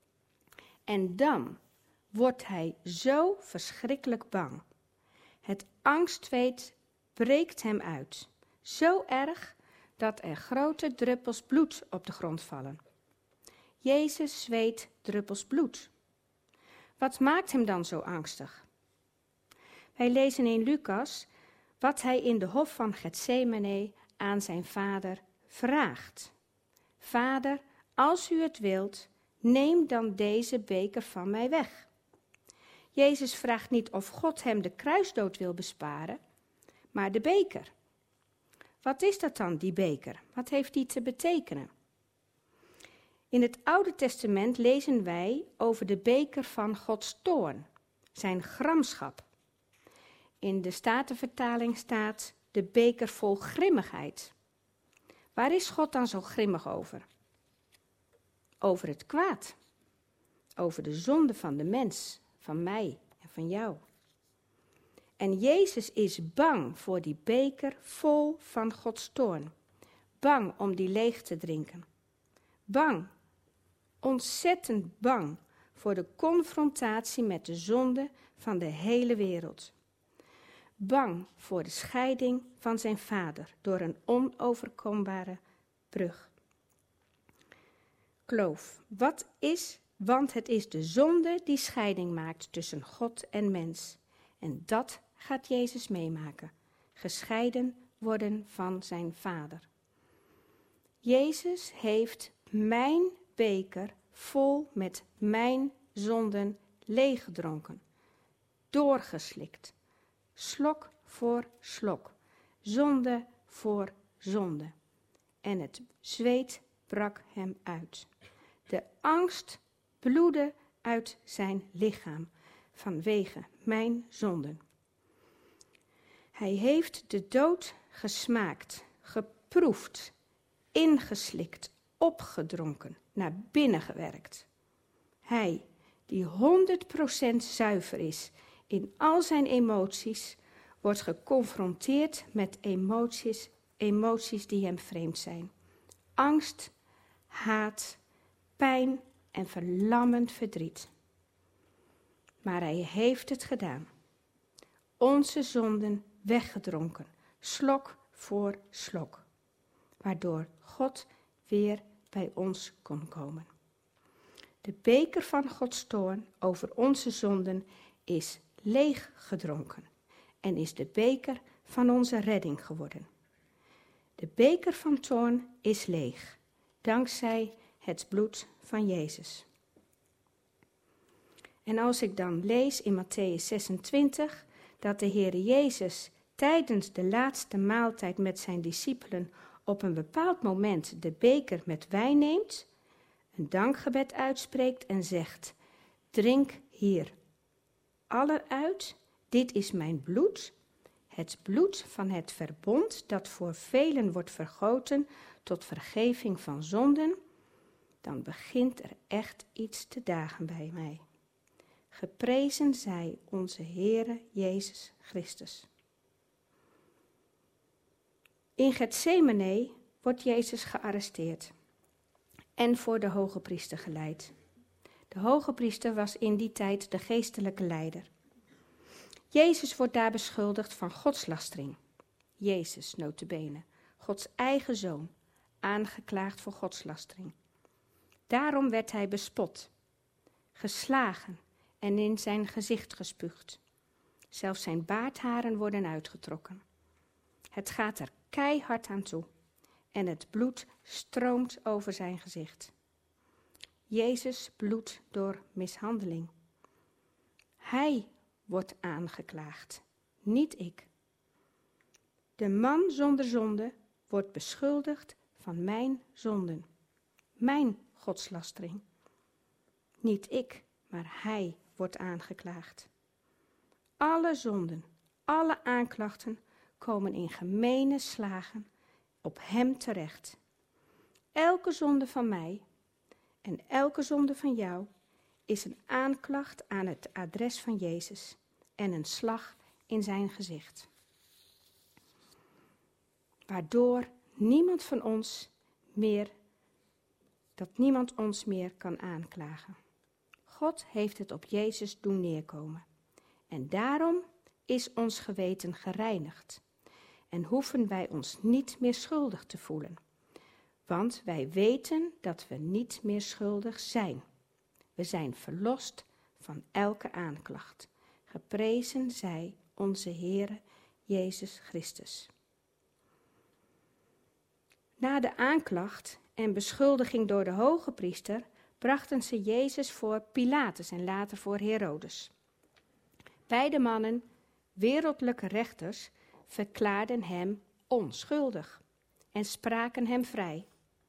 En dan wordt hij zo verschrikkelijk bang. Het angstweet breekt hem uit. Zo erg dat er grote druppels bloed op de grond vallen. Jezus zweet druppels bloed. Wat maakt hem dan zo angstig? Wij lezen in Lucas wat hij in de hof van Getsemane aan zijn vader vraagt. Vader, als u het wilt, neem dan deze beker van mij weg. Jezus vraagt niet of God hem de kruisdood wil besparen, maar de beker. Wat is dat dan, die beker? Wat heeft die te betekenen? In het Oude Testament lezen wij over de beker van Gods toorn, zijn gramschap. In de Statenvertaling staat de beker vol grimmigheid. Waar is God dan zo grimmig over? Over het kwaad. Over de zonde van de mens, van mij en van jou. En Jezus is bang voor die beker vol van Gods toorn. Bang om die leeg te drinken. Bang, ontzettend bang voor de confrontatie met de zonde van de hele wereld. Bang voor de scheiding van zijn vader door een onoverkombare brug. kloof. Wat is, want het is de zonde die scheiding maakt tussen God en mens. En dat gaat Jezus meemaken. Gescheiden worden van zijn Vader. Jezus heeft mijn beker vol met mijn zonden leeggedronken. Doorgeslikt. Slok voor slok. Zonde voor zonde. En het zweet brak hem uit. De angst bloedde uit zijn lichaam vanwege mijn zonden. Hij heeft de dood gesmaakt, geproefd, ingeslikt, opgedronken, naar binnen gewerkt. Hij, die honderd procent zuiver is in al zijn emoties, wordt geconfronteerd met emoties, emoties die hem vreemd zijn. Angst, haat, pijn en verlammend verdriet. Maar hij heeft het gedaan. Onze zonden weggedronken, slok voor slok. Waardoor God weer bij ons kon komen. De beker van Gods toorn over onze zonden is leeg gedronken en is de beker van onze redding geworden. De beker van toorn is leeg, dankzij het bloed van Jezus. En als ik dan lees in Mattheüs zesentwintig dat de Heer Jezus tijdens de laatste maaltijd met zijn discipelen op een bepaald moment de beker met wijn neemt, een dankgebed uitspreekt en zegt: drink hier allen uit, dit is mijn bloed, het bloed van het verbond dat voor velen wordt vergoten tot vergeving van zonden, dan begint er echt iets te dagen bij mij. Geprezen zij onze Heere Jezus Christus. In Getsemane wordt Jezus gearresteerd en voor de hoge priester geleid. De hoge priester was in die tijd de geestelijke leider. Jezus wordt daar beschuldigd van godslastering. Jezus, nota bene, Gods eigen zoon, aangeklaagd voor godslastering. Daarom werd hij bespot, geslagen en in zijn gezicht gespuugd. Zelfs zijn baardharen worden uitgetrokken. Het gaat er keihard aan toe en het bloed stroomt over zijn gezicht. Jezus bloedt door mishandeling. Hij wordt aangeklaagd, niet ik. De man zonder zonde wordt beschuldigd van mijn zonden, mijn godslastering. Niet ik, maar hij wordt aangeklaagd. Alle zonden, alle aanklachten komen in gemene slagen op hem terecht. Elke zonde van mij en elke zonde van jou is een aanklacht aan het adres van Jezus en een slag in zijn gezicht. Waardoor niemand van ons meer, dat niemand ons meer kan aanklagen. God heeft het op Jezus doen neerkomen. En daarom is ons geweten gereinigd. En hoeven wij ons niet meer schuldig te voelen. Want wij weten dat we niet meer schuldig zijn. We zijn verlost van elke aanklacht. Geprezen zij onze Heere Jezus Christus. Na de aanklacht en beschuldiging door de hoge priester brachten ze Jezus voor Pilatus en later voor Herodes. Beide mannen, wereldlijke rechters, verklaarden hem onschuldig en spraken hem vrij.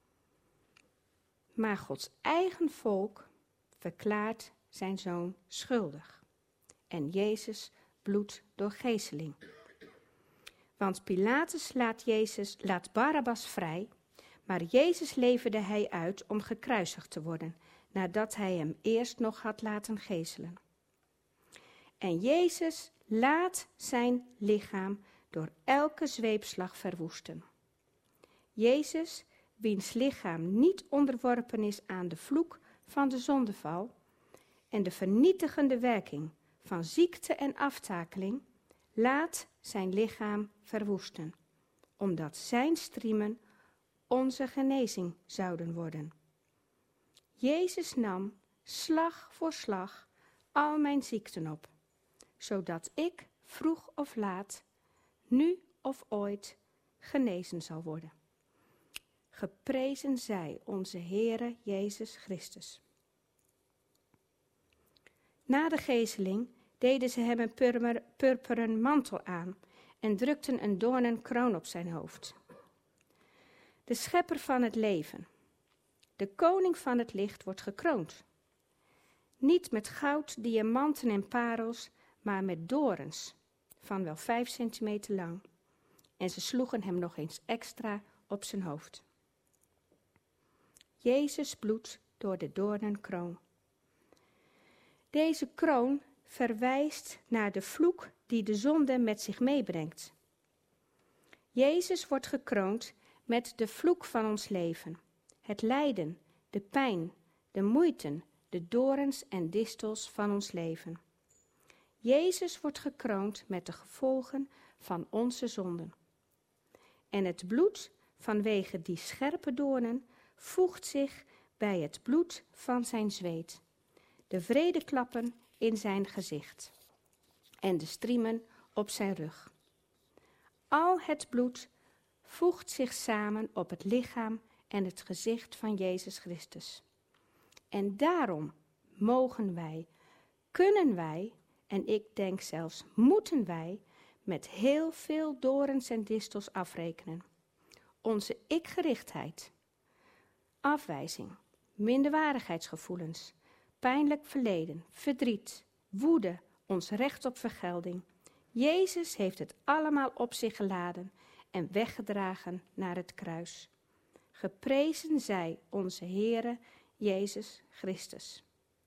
Maar Gods eigen volk verklaart zijn zoon schuldig. En Jezus bloedt door geeseling. Want Pilatus laat, Jezus, laat Barabbas vrij, maar Jezus leverde hij uit om gekruisigd te worden, nadat hij hem eerst nog had laten geeselen. En Jezus laat zijn lichaam door elke zweepslag verwoesten. Jezus, wiens lichaam niet onderworpen is aan de vloek van de zondeval en de vernietigende werking van ziekte en aftakeling, laat zijn lichaam verwoesten, omdat zijn striemen onze genezing zouden worden. Jezus nam, slag voor slag, al mijn ziekten op, zodat ik, vroeg of laat, nu of ooit, genezen zal worden. Geprezen zij onze Heere Jezus Christus. Na de gezeling deden ze hem een purmer, purperen mantel aan en drukten een doornen kroon op zijn hoofd. De schepper van het leven, de koning van het licht, wordt gekroond. Niet met goud, diamanten en parels, maar met dorens van wel vijf centimeter lang. En ze sloegen hem nog eens extra op zijn hoofd. Jezus bloed door de doornenkroon. Deze kroon verwijst naar de vloek die de zonde met zich meebrengt. Jezus wordt gekroond met de vloek van ons leven. Het lijden, de pijn, de moeite, de dorens en distels van ons leven. Jezus wordt gekroond met de gevolgen van onze zonden. En het bloed vanwege die scherpe doornen voegt zich bij het bloed van zijn zweet, de vredeklappen in zijn gezicht en de striemen op zijn rug. Al het bloed voegt zich samen op het lichaam en het gezicht van Jezus Christus. En daarom mogen wij, kunnen wij, en ik denk zelfs moeten wij, met heel veel dorens en distels afrekenen. Onze ikgerichtheid, afwijzing, minderwaardigheidsgevoelens, pijnlijk verleden, verdriet, woede, ons recht op vergelding. Jezus heeft het allemaal op zich geladen en weggedragen naar het kruis. Geprezen zij onze Heere Jezus Christus.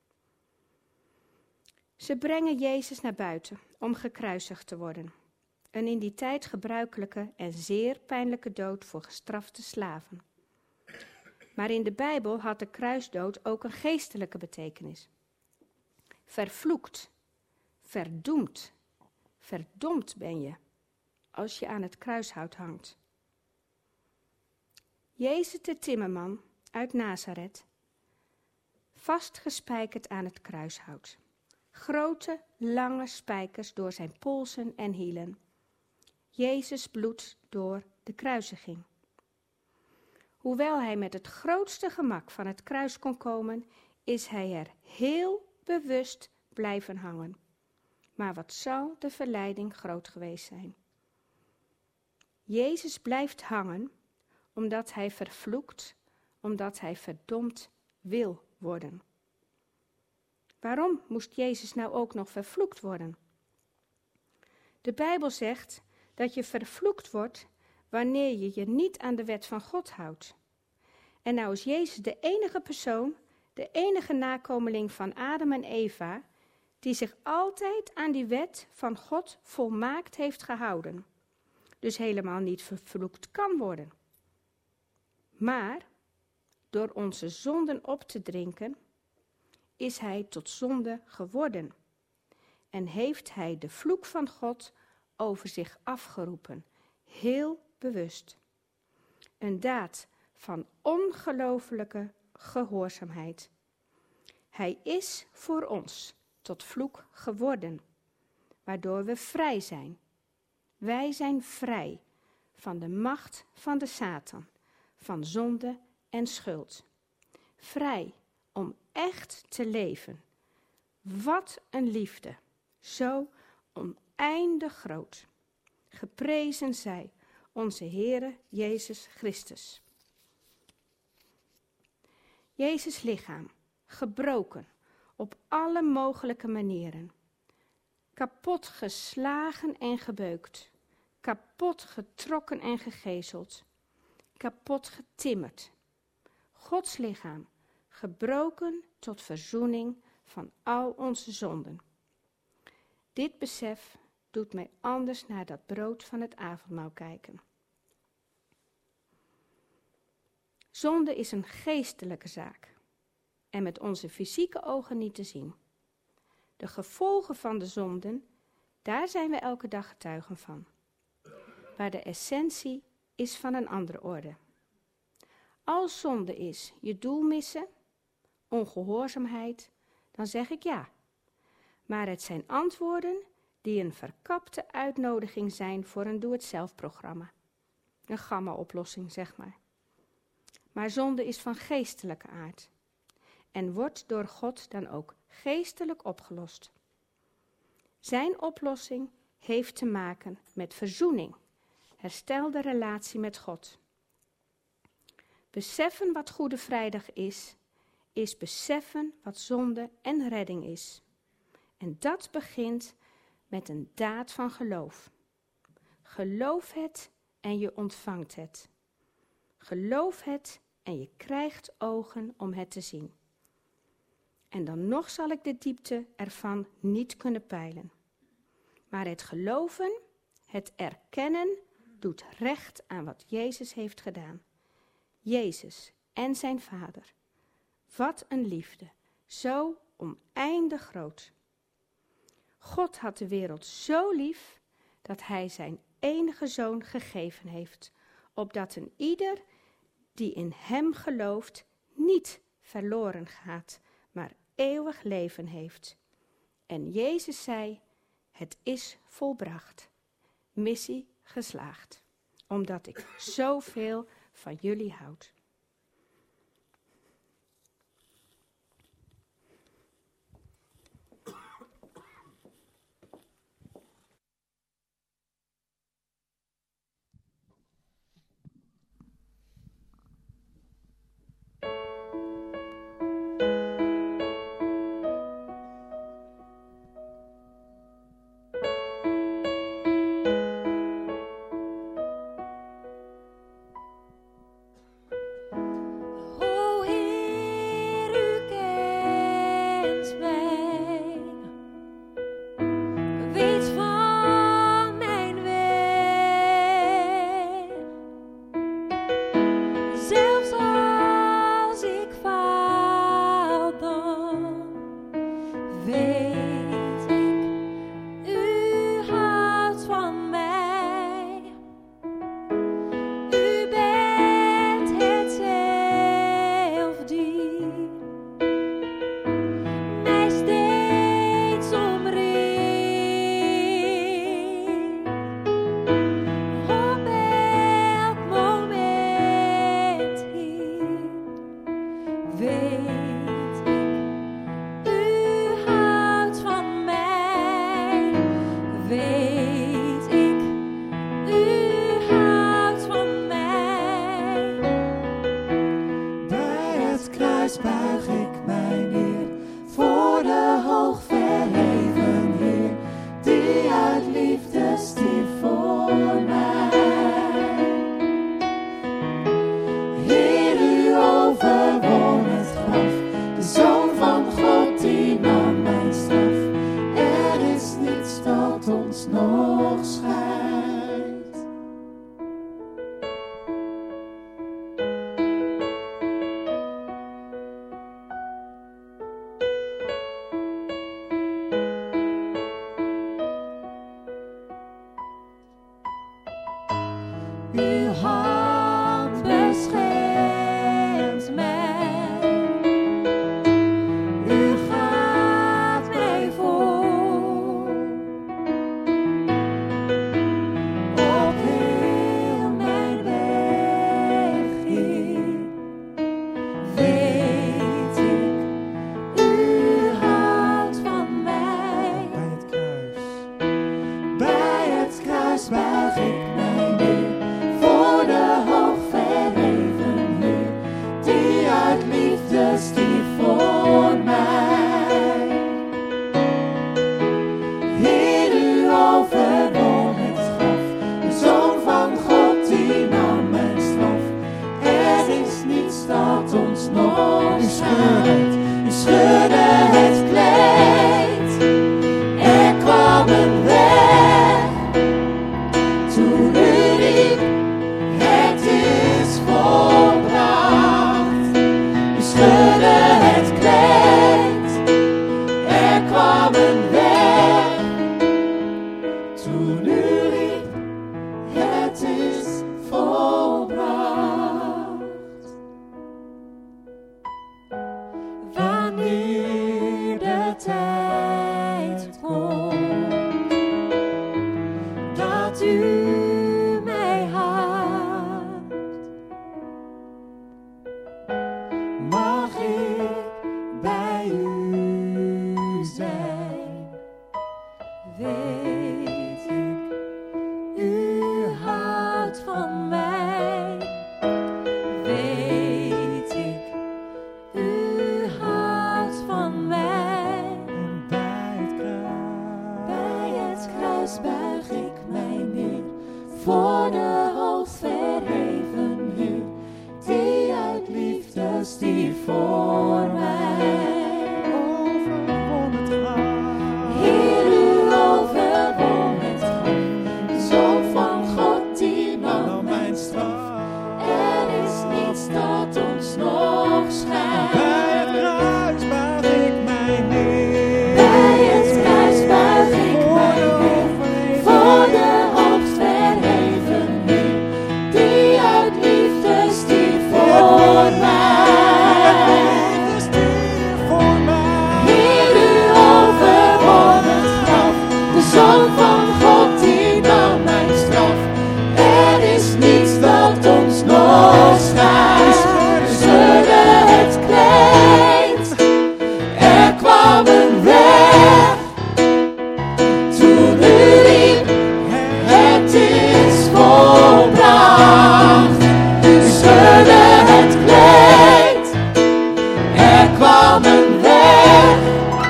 Ze brengen Jezus naar buiten om gekruisigd te worden. Een in die tijd gebruikelijke en zeer pijnlijke dood voor gestrafte slaven. Maar in de Bijbel had de kruisdood ook een geestelijke betekenis. Vervloekt, verdoemd, verdomd ben je als je aan het kruishout hangt. Jezus de timmerman uit Nazareth, vastgespijkerd aan het kruishout. Grote, lange spijkers door zijn polsen en hielen. Jezus bloed door de kruisiging. Hoewel hij met het grootste gemak van het kruis kon komen, is hij er heel bewust blijven hangen. Maar wat zou de verleiding groot geweest zijn? Jezus blijft hangen omdat hij vervloekt, omdat hij verdomd wil worden. Waarom moest Jezus nou ook nog vervloekt worden? De Bijbel zegt dat je vervloekt wordt wanneer je je niet aan de wet van God houdt. En nou is Jezus de enige persoon, de enige nakomeling van Adam en Eva, die zich altijd aan die wet van God volmaakt heeft gehouden. Dus helemaal niet vervloekt kan worden. Maar door onze zonden op te drinken, is hij tot zonde geworden. En heeft hij de vloek van God over zich afgeroepen, heel bewust. Een daad van ongelooflijke gehoorzaamheid. Hij is voor ons tot vloek geworden, waardoor we vrij zijn. Wij zijn vrij van de macht van de Satan, van zonde en schuld. Vrij om echt te leven. Wat een liefde, zo oneindig groot. Geprezen zij onze Heere Jezus Christus. Jezus' lichaam, gebroken op alle mogelijke manieren. Kapot geslagen en gebeukt. Kapot getrokken en gegezeld. Kapot getimmerd. Gods lichaam, gebroken tot verzoening van al onze zonden. Dit besef doet mij anders naar dat brood van het avondmaal kijken. Zonde is een geestelijke zaak en met onze fysieke ogen niet te zien. De gevolgen van de zonden, daar zijn we elke dag getuigen van. Maar de essentie is van een andere orde. Als zonde is je doel missen, ongehoorzaamheid, dan zeg ik ja. Maar het zijn antwoorden die een verkapte uitnodiging zijn voor een doe-het-zelf-programma. Een gamma-oplossing, zeg maar. Maar zonde is van geestelijke aard en wordt door God dan ook geestelijk opgelost. Zijn oplossing heeft te maken met verzoening, herstelde relatie met God. Beseffen wat Goede Vrijdag is, is beseffen wat zonde en redding is. En dat begint met een daad van geloof. Geloof het en je ontvangt het. Geloof het en je krijgt ogen om het te zien. En dan nog zal ik de diepte ervan niet kunnen peilen. Maar het geloven, het erkennen, doet recht aan wat Jezus heeft gedaan. Jezus en zijn Vader. Wat een liefde, zo oneindig groot. God had de wereld zo lief dat hij zijn enige zoon gegeven heeft, opdat een ieder die in hem gelooft niet verloren gaat, maar eeuwig leven heeft. En Jezus zei, het is volbracht, missie geslaagd, omdat ik zoveel van jullie houd. Uw hand beschermt mij. U gaat mij voor. Op heel mijn weg hier weet ik, u houdt van mij. Bij het kruis. Bij het kruis buig ik mij neer. Voor de hoog verheven Heer, die uit liefde stierf voor mij. Heer, u overwon het graf, de Zoon van God die nam mijn straf. Er is niets dat ons nog scheidt. U scheurde het kleed, er kwam een weg. Toen u riep, het is volbracht. U schudde het kleed, er kwam een weg. Toen u riep, het is volbracht. voor de hoogst verheven Heer, die uit liefde stierf voor mij. Overwon het graf. Heer, u overwon het graf, de Zoon van God die nam mijn straf. Er is niets dat ons nog scheidt. Bij het kruis buig ik mij neer. Bij het kruis buig ik mij neer, voor de hoogst verheven Heer, die uit liefde stierf voor mij. Heer, u overwon het graf, de Zoon van God die nam mijn straf. Er is niets dat ons nog scheidt. Scheurde het kleed, er kwam een weg. Toen u riep, het is volbracht. U scheurde het kleed, er kwam een weg.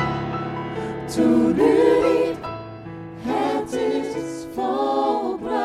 Toen u riep, het is volbracht.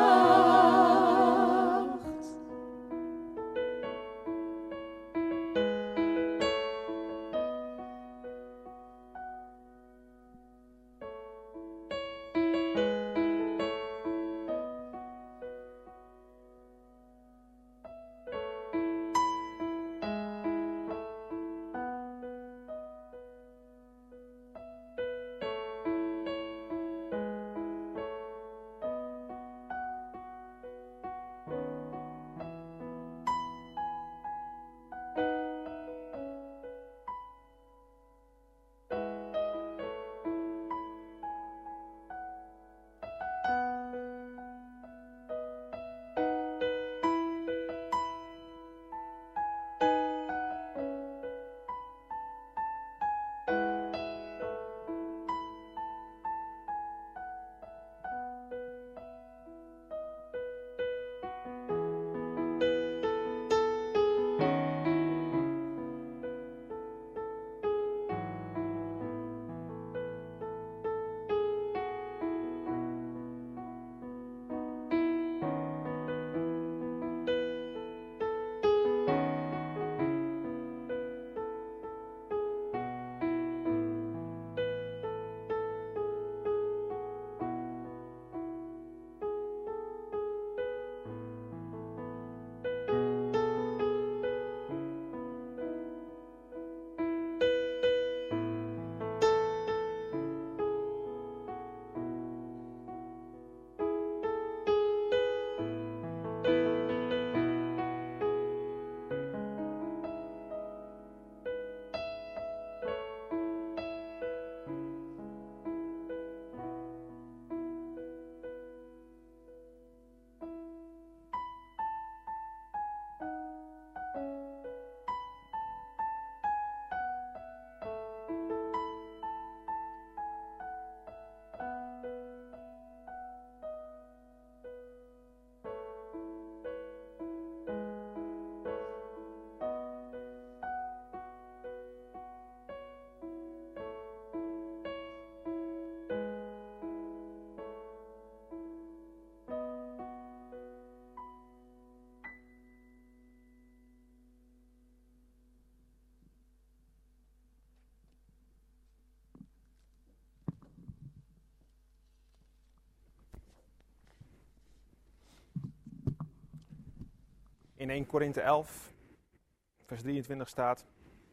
In eerste Korinthe elf, vers drieëntwintig staat: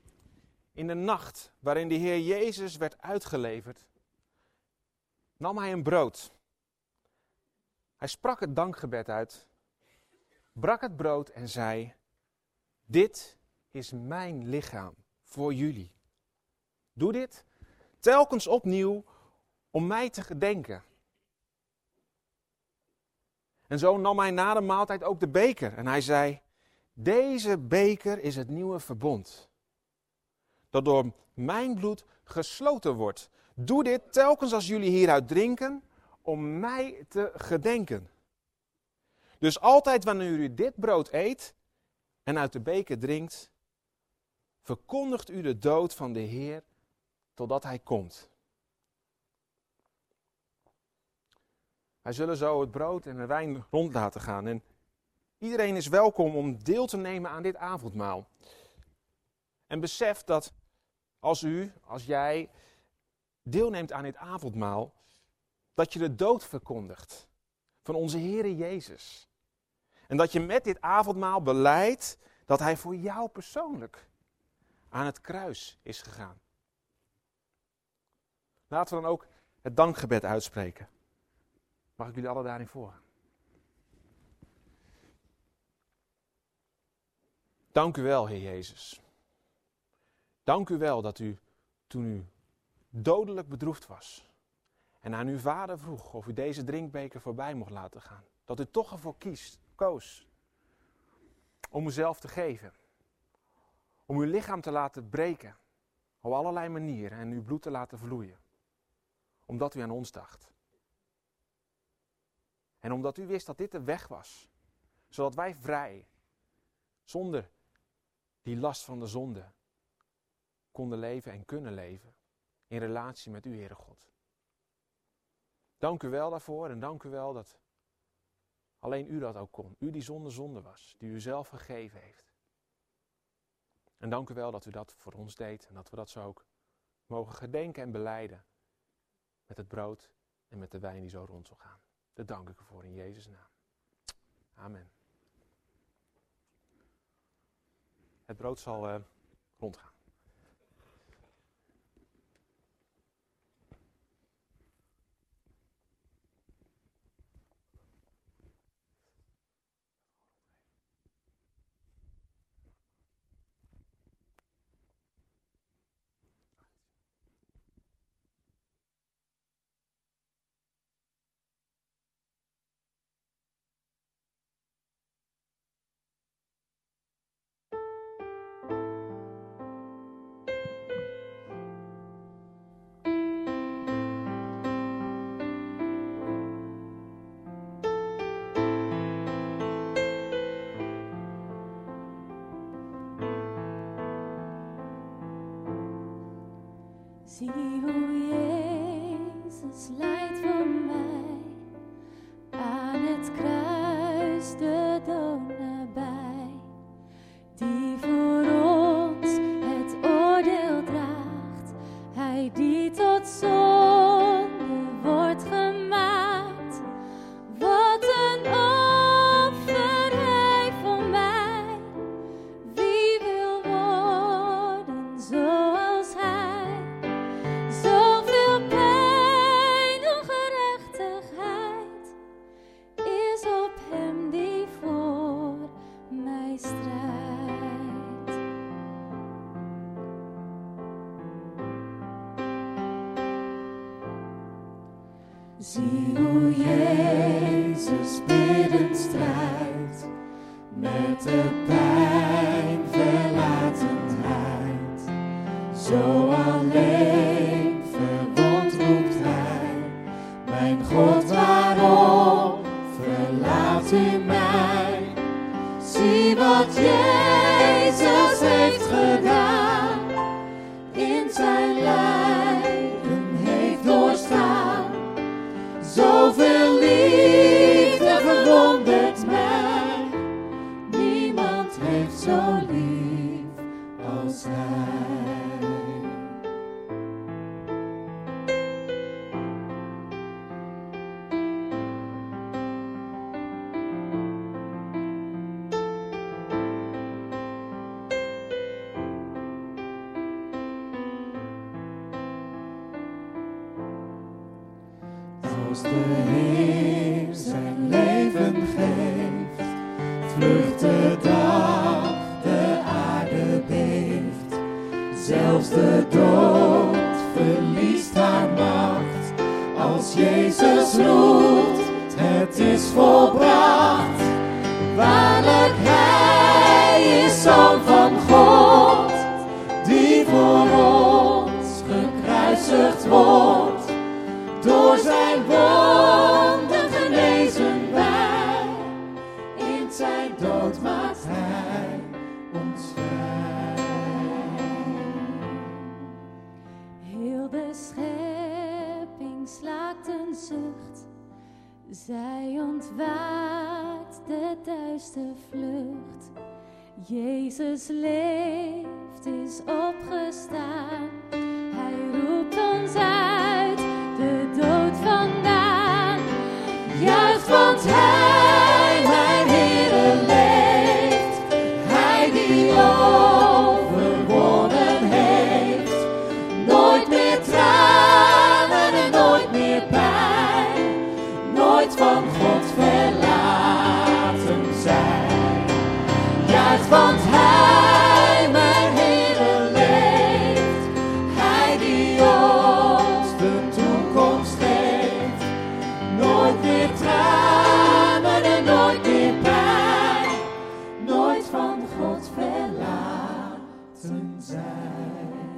in de nacht waarin de Heer Jezus werd uitgeleverd, nam hij een brood. Hij sprak het dankgebed uit, brak het brood en zei: dit is mijn lichaam voor jullie. Doe dit telkens opnieuw om mij te gedenken. En zo nam hij na de maaltijd ook de beker en hij zei: deze beker is het nieuwe verbond, dat door mijn bloed gesloten wordt. Doe dit telkens als jullie hieruit drinken, om mij te gedenken. Dus altijd wanneer u dit brood eet en uit de beker drinkt, verkondigt u de dood van de Heer totdat hij komt. Wij zullen zo het brood en de wijn rond laten gaan. En iedereen is welkom om deel te nemen aan dit avondmaal. En besef dat als u, als jij deelneemt aan dit avondmaal, dat je de dood verkondigt van onze Heere Jezus. En dat je met dit avondmaal belijdt dat Hij voor jou persoonlijk aan het kruis is gegaan. Laten we dan ook het dankgebed uitspreken. Mag ik jullie allen daarin volgen? Dank u wel, Heer Jezus. Dank u wel dat u, toen u dodelijk bedroefd was en aan uw vader vroeg of u deze drinkbeker voorbij mocht laten gaan, dat u toch ervoor kiest, koos om uzelf te geven. Om uw lichaam te laten breken op allerlei manieren en uw bloed te laten vloeien. Omdat u aan ons dacht. En omdat u wist dat dit de weg was. Zodat wij vrij, zonder die last van de zonde, konden leven en kunnen leven in relatie met u, Heere God. Dank u wel daarvoor en dank u wel dat alleen u dat ook kon. U die zonder zonde was, die u zelf gegeven heeft. En dank u wel dat u dat voor ons deed en dat we dat zo ook mogen gedenken en belijden met het brood en met de wijn die zo rond zal gaan. Daar dank ik u voor in Jezus' naam. Amen. Het brood zal uh, rondgaan. Zie hoe Jezus lijdt voor mij, aan het kruis de dood nabij, die voor ons het oordeel draagt, Hij die tot zonde wordt gemaakt. Wat een offer Hij voor mij, wie wil worden zoals Hij. Zoveel pijn, ongerechtigheid is op Hem die voor mij strijdt. Zie hoe Jezus biddend strijdt met de pijnverlatendheid. Zo alleen verwond roept Hij, mijn God, waarom verlaat u mij? Zie wat Jezus heeft gedaan, in zijn lijden heeft doorstaan. Zoveel liefde verwondert mij, niemand heeft zo lief als Hij. Als de Heer zijn leven geeft, vlucht de dag, de aarde beeft. Zelfs de dood verliest haar macht, als Jezus roept, het is volbracht. Waarlijk Hij is Zoon van God, die voor ons gekruisigd wordt. Door zijn wonden Zij ontwaakt de duister vlucht. Jezus leeft, is opgestaan. Hij roept ons uit de dood vandaan. Juicht, want Hij, mijn Heere, leeft. Hij die overwonnen heeft. Nooit meer tranen en nooit meer pijn. Nooit van God verlaten zijn. Juicht, want Hij, mijn Heere, leeft. Hij die ons de toekomst geeft. Nooit meer tranen en nooit meer pijn. Nooit van God verlaten zijn.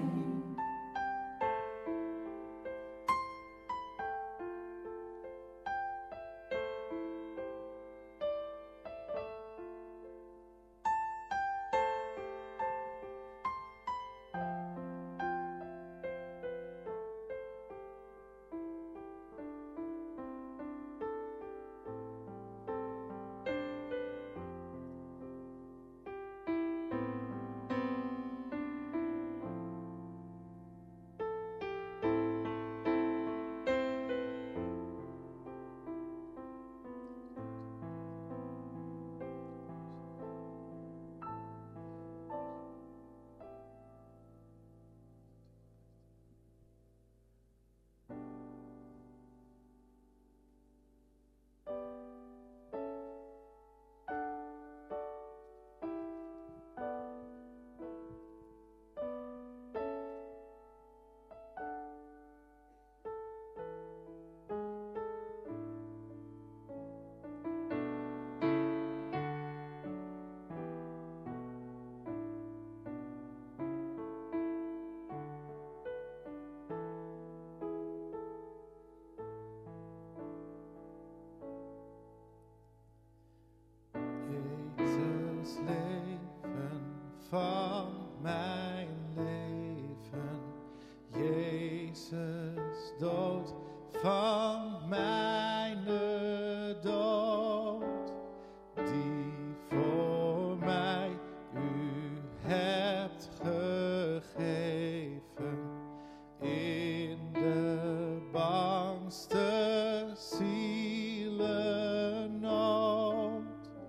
Jezus leven van mijn leven, Jezus dood van mijn dood, die voor mij u hebt gegeven in de bangste zielenood.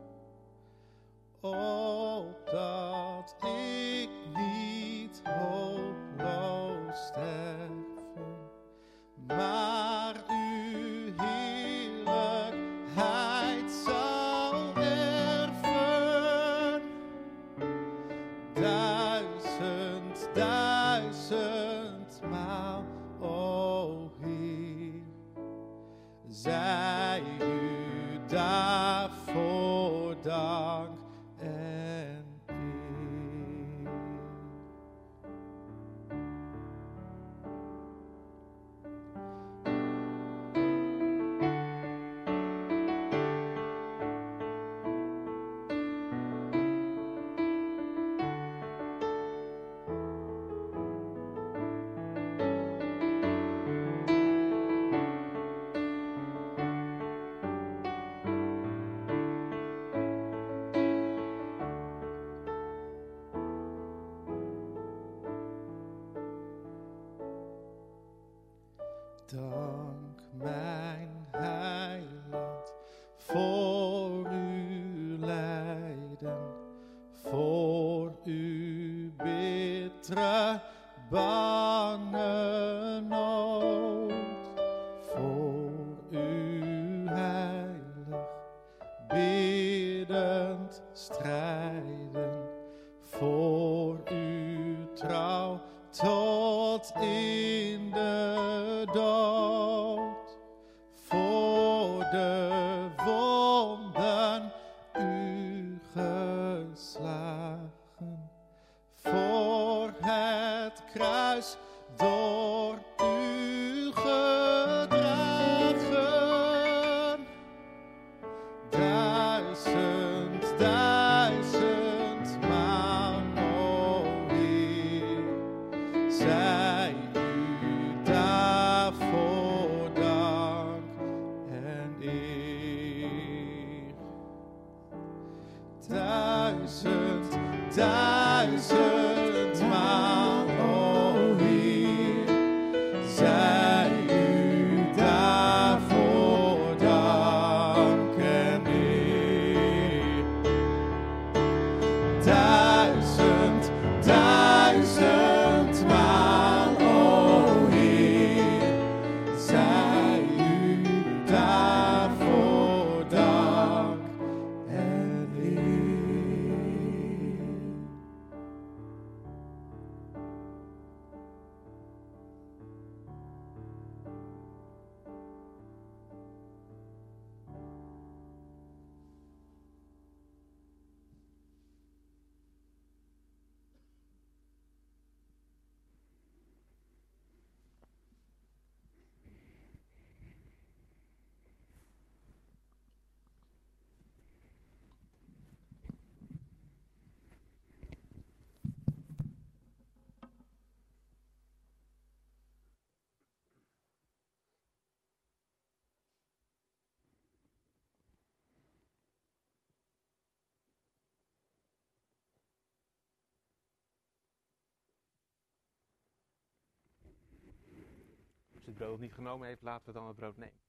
Opdat ik niet hopeloos sterven, maar uw heerlijkheid zal erven. Duizend, duizendmaal, o Heer, zij u daarvoor dank en eer. Dank mijn heiland voor uw lijden, voor uw bittere bange nood, voor uw heilig biddend strijden, voor uw trouw tot in de dood, voor de wonden u geslagen, voor het kruis door u gedragen. Duizend, duizendmaal, o Heer, zij u daarvoor dank en eer. duizend, duizendmaal, o Heer, zij u daarvoor danken, Heer. Duizend, duizendmaal, o Heer, zij u daarvoor dank en eer. Als je het brood niet genomen heeft, laten we dan het brood nemen.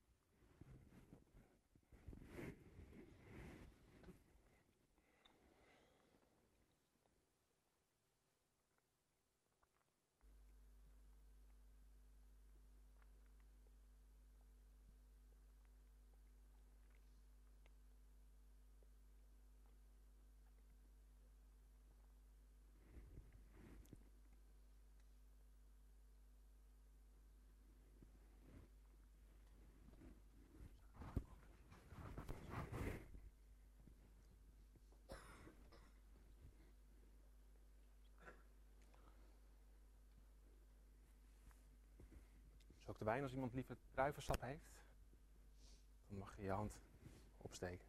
Dus ook de wijn, als iemand liever druivensap heeft, dan mag je je hand opsteken.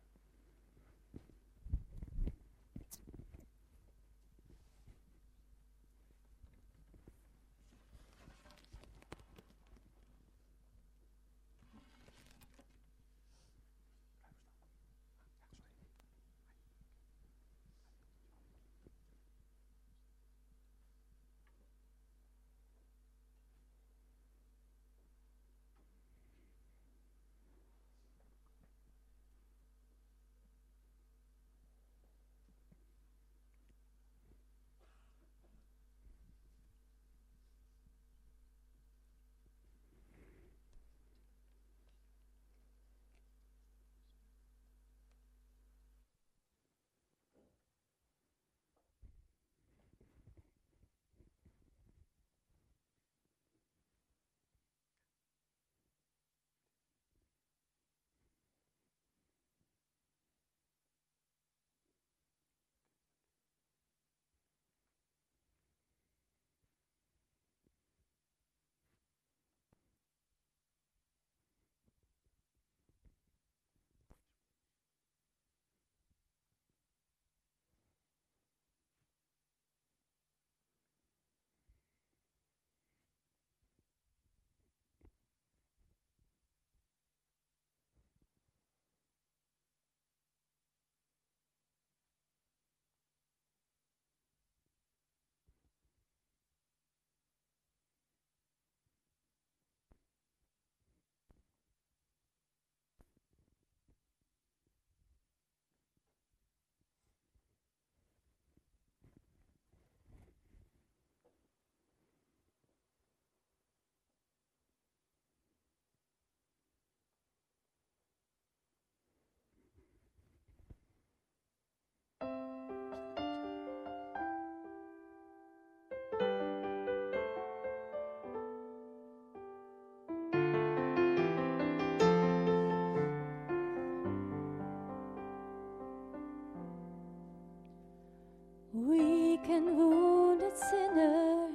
Weak and wounded sinner,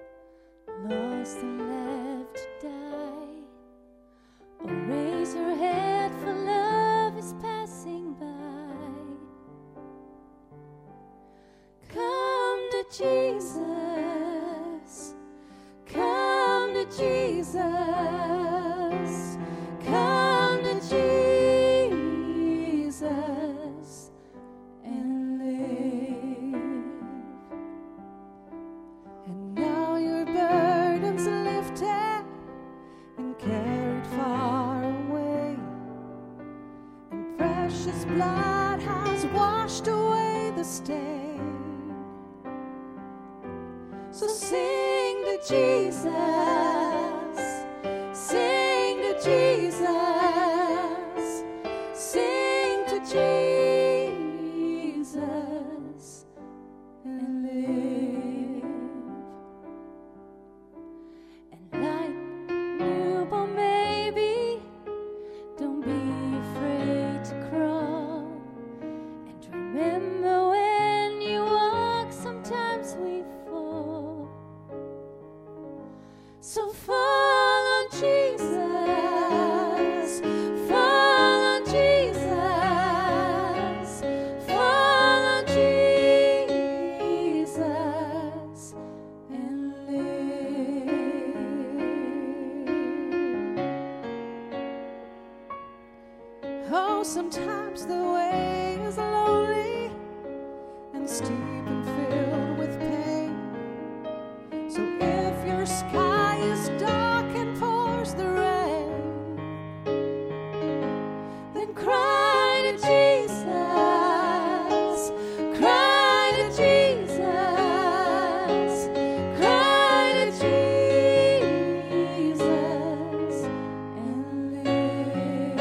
lost and left to die. Oh, raise your head, for love is passing by. Come to Jesus, come to Jesus, come to Jesus and live. precious blood has washed away the stain. So sing to Jesus, sing to Jesus, sing to Jesus and live. And like newborn baby, don't be afraid to crawl. And remember when you walk, sometimes we fall. So fall on Jesus, fall on Jesus, fall on Jesus and live. Oh, sometimes the way is lonely and steep and filled with pain. So if your sky is dark and pours the rain, then cry to Jesus, cry to Jesus, cry to Jesus and live.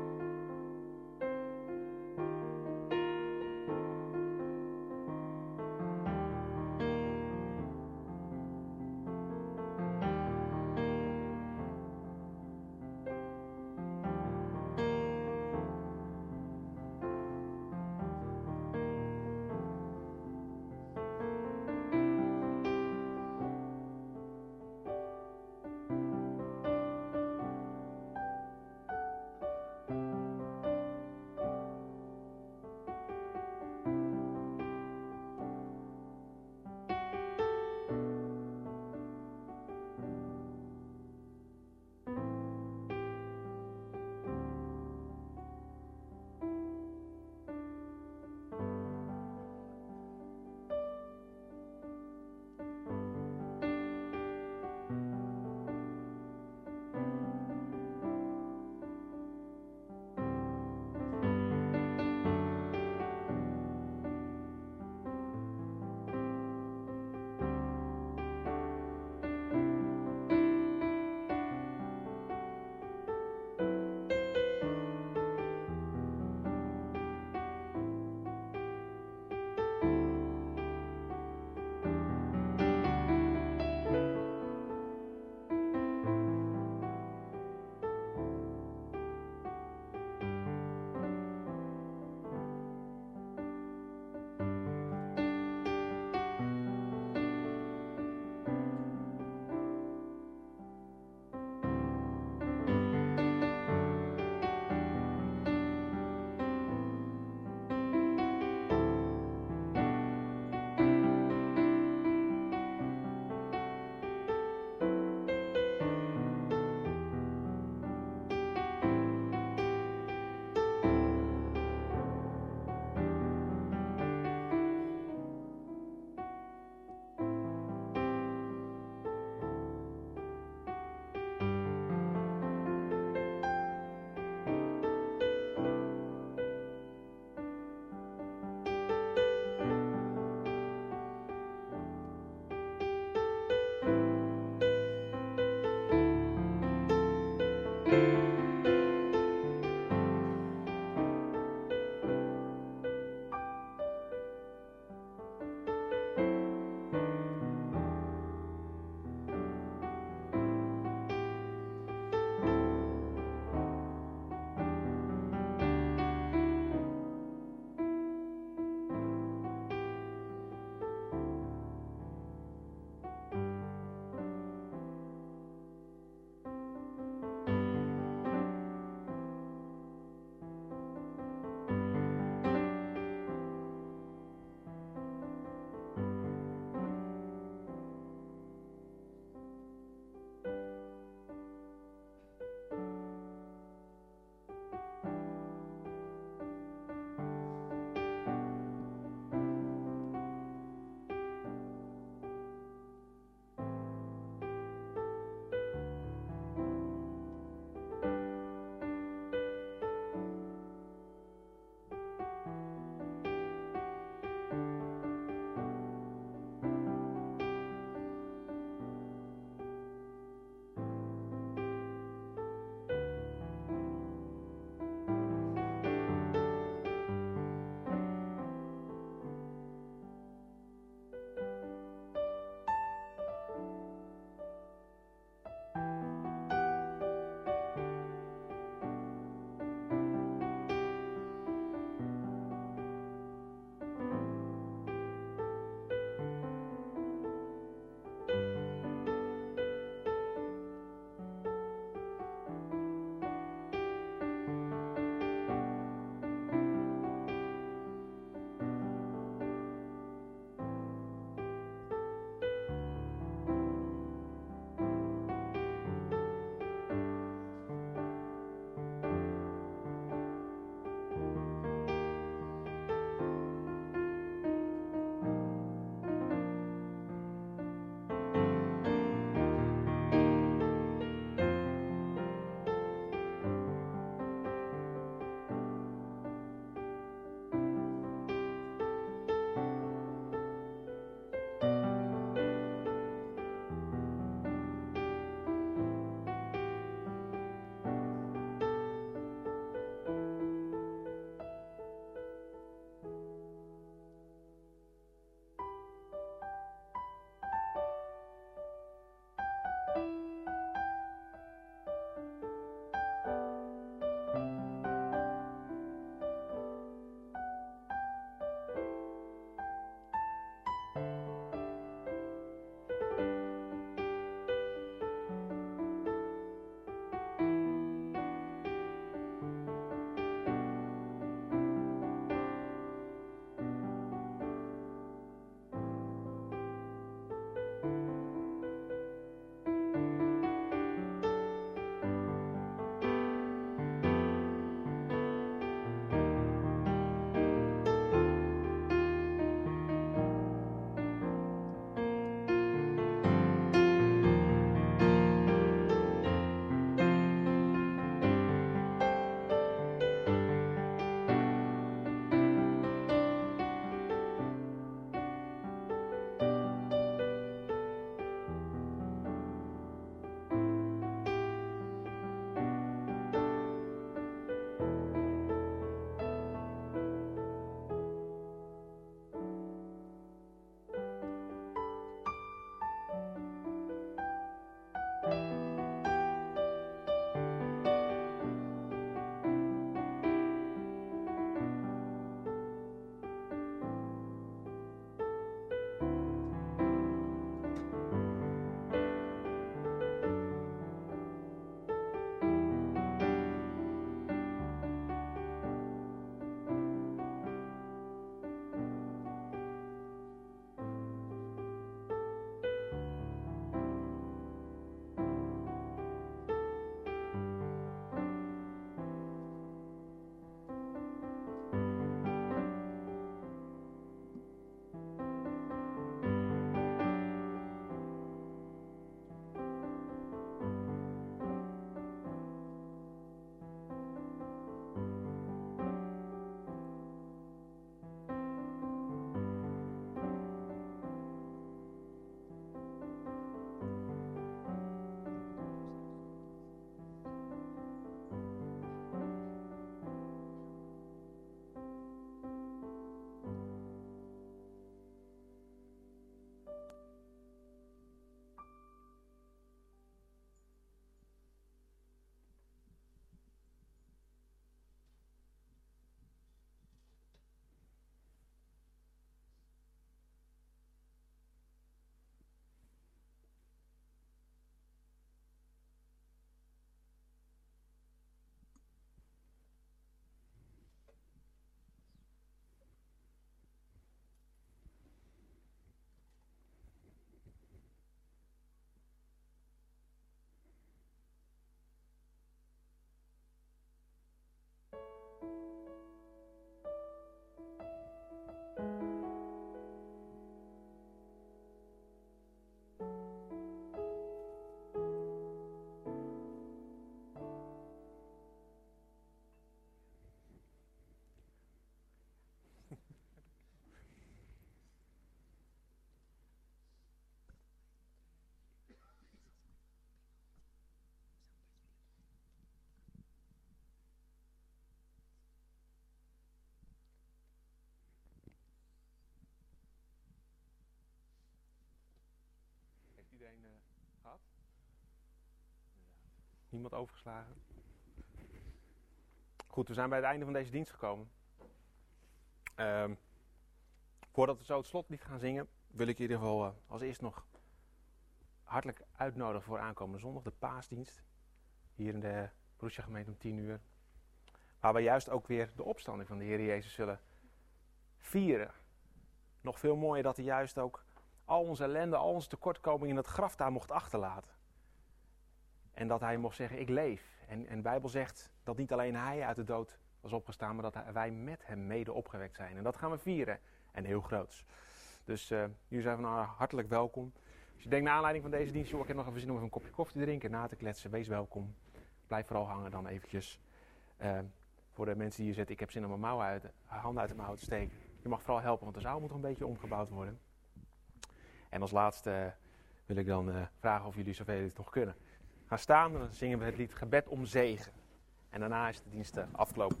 Niemand overgeslagen? Goed, we zijn bij het einde van deze dienst gekomen. Um, voordat we zo het slotlied gaan zingen, wil ik in ieder geval uh, als eerst nog hartelijk uitnodigen voor aankomende zondag, de paasdienst. Hier in de Borussia gemeente om tien uur. Waar we juist ook weer de opstanding van de Heer Jezus zullen vieren. Nog veel mooier dat hij juist ook al onze ellende, al onze tekortkomingen in het graf daar mocht achterlaten. En dat hij mocht zeggen, ik leef. En, en de Bijbel zegt dat niet alleen hij uit de dood was opgestaan, maar dat hij, wij met hem mede opgewekt zijn. En dat gaan we vieren. En heel groots. Dus uh, jullie zijn van hartelijk welkom. Als je denkt naar aanleiding van deze dienst, joh, ik heb nog even zin om even een kopje koffie te drinken, na te kletsen, wees welkom. Blijf vooral hangen dan eventjes. Uh, voor de mensen die hier zitten, ik heb zin om mijn mouwen uit, handen uit de mouwen te steken. Je mag vooral helpen, want de zaal moet nog een beetje omgebouwd worden. En als laatste uh, wil ik dan uh, vragen of jullie zoveel het nog kunnen. Ga staan en dan zingen we het lied Gebed om Zegen. En daarna is de dienst uh, afgelopen.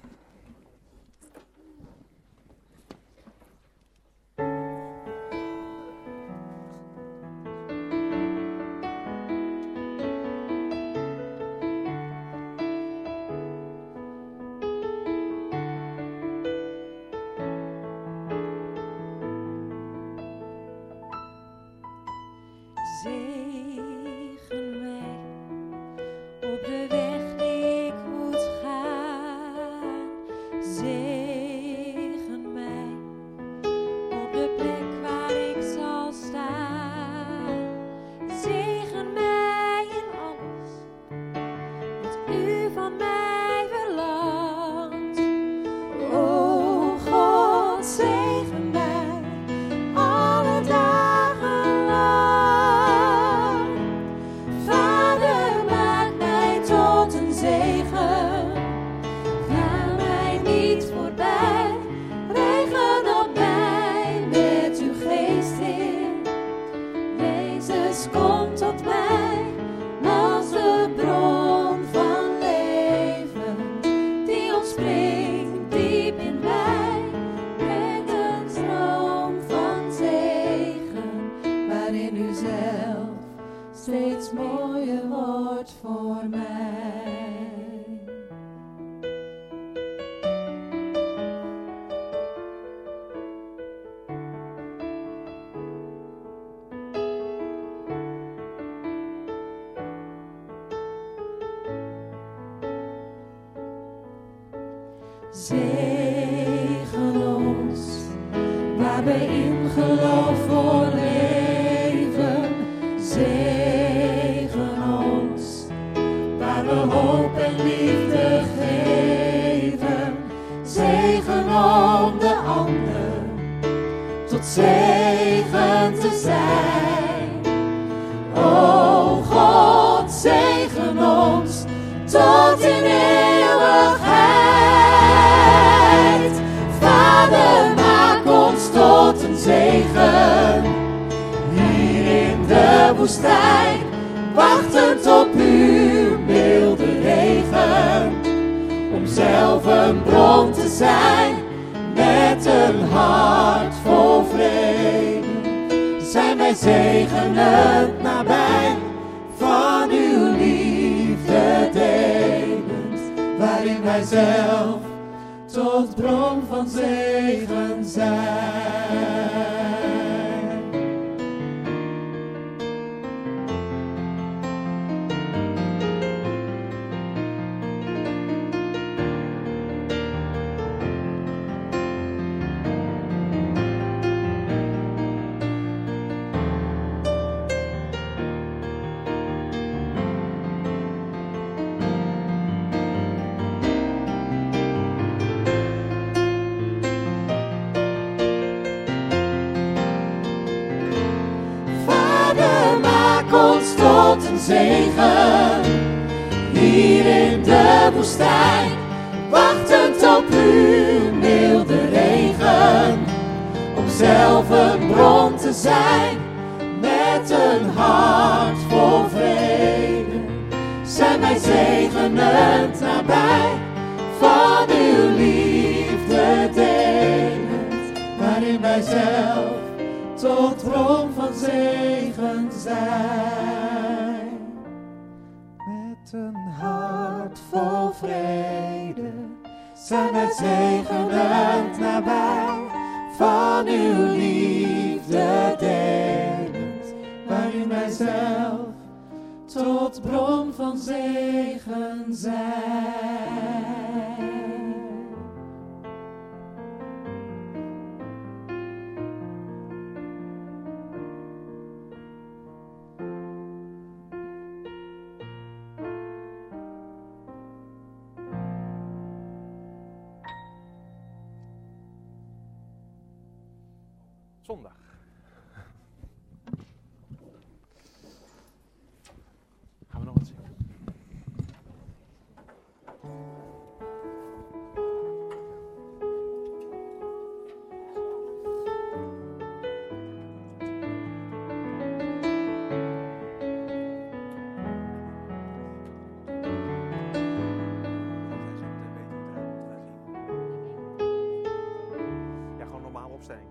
Zegen ons, waar we in geloof voor leven. Zegen ons, waar we hoop en liefde geven. Zegen om de ander, tot zegen te zijn. O God, zegen ons, tot in eeuwigheid. Vader, maak ons tot een zegen, hier in de woestijn, wachtend op uw milde regen, om zelf een bron te zijn, met een hart vol vrede. Zijn wij zegenend nabij, van uw liefde delend, waarin wij zelf tot bron van zegen zijn. Tot een zegen, hier in de woestijn, wachtend op uw milde regen, om zelf een bron te zijn, met een hart vol vrede. Zijn wij zegenend nabij, van uw liefde delend, waarin wij zelf tot bron van zegen zijn. Met Met een hart vol vrede zijn wij zegenend nabij, van uw liefde delend, waarin wij zelf tot bron van zegen zijn. Zondag. Gaan we nog wat zingen? Ja, gewoon normaal opstelling.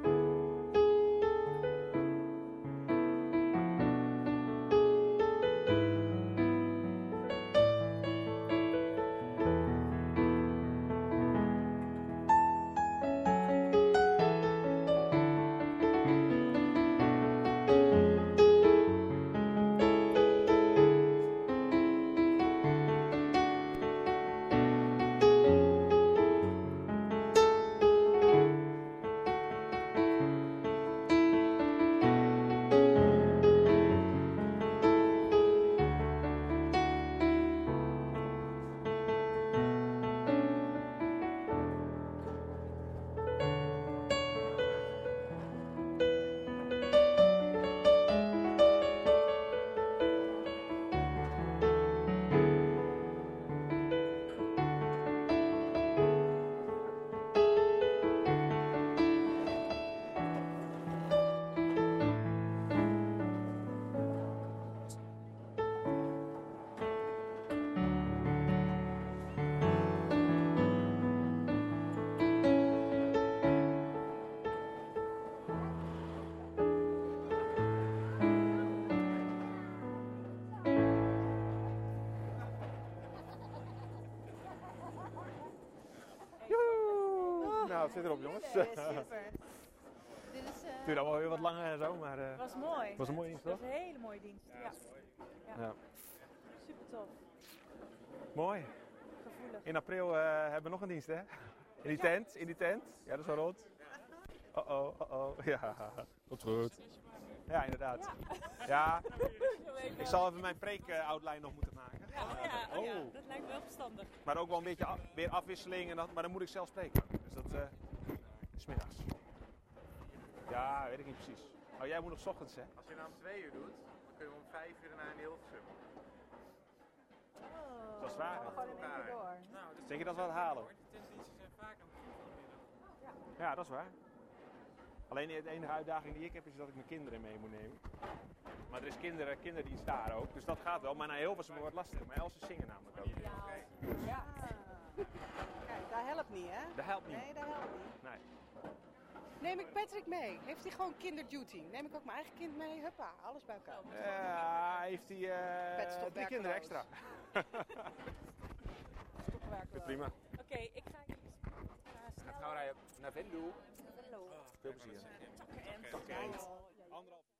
Nou, het zit erop, jongens. Nee, super. Dit is, uh, Het duurde allemaal weer wat langer en zo, maar uh, het was mooi. het was een mooie dienst, Het toch? was een hele mooie dienst. Ja, ja. ja. Ja. Super tof. Mooi. Gevoelig. In april uh, hebben we nog een dienst, hè? In die tent, in die tent. Ja, dat is wel rond. Oh-oh, oh-oh. Ja, komt goed. Ja, inderdaad. Ja, ik zal even mijn preek-outline nog moeten maken. Ja, oh ja, oh ja, Oh. dat lijkt me wel verstandig. Maar ook wel een beetje af, weer afwisseling, en dan, maar dan moet ik zelf spreken. Dus dat uh, is middags. Ja, weet ik niet precies. Oh, jij moet nog 's ochtends, hè? Als je nou om twee uur doet, dan kun je om vijf uur naar een Hilversum. Oh, Dat is waar. we gaan gewoon in één keer door. Denk je dat we dat halen? Ja, dat is waar. Alleen de enige uitdaging die ik heb is dat ik mijn kinderen mee moet nemen. Maar er is kinderen, kinderdienst daar ook, dus dat gaat wel. Maar naar Hilversum wordt wat lastig. Maar Elsen zingen namelijk ook. Ja. Kijk, dat helpt niet, hè? Dat helpt niet. Nee, dat helpt niet. Nee. Neem ik Patrick mee? Heeft hij gewoon kinderduty? Neem ik ook mijn eigen kind mee? Huppa, alles bij elkaar. Ja, heeft hij uh, Petstop drie kinderen extra. Stopwerkloos. Prima. Oké, okay, ik ga even uh, snel Gauw rijden naar Venlo. Hallo. Veel plezier. Takken en Anderhalf.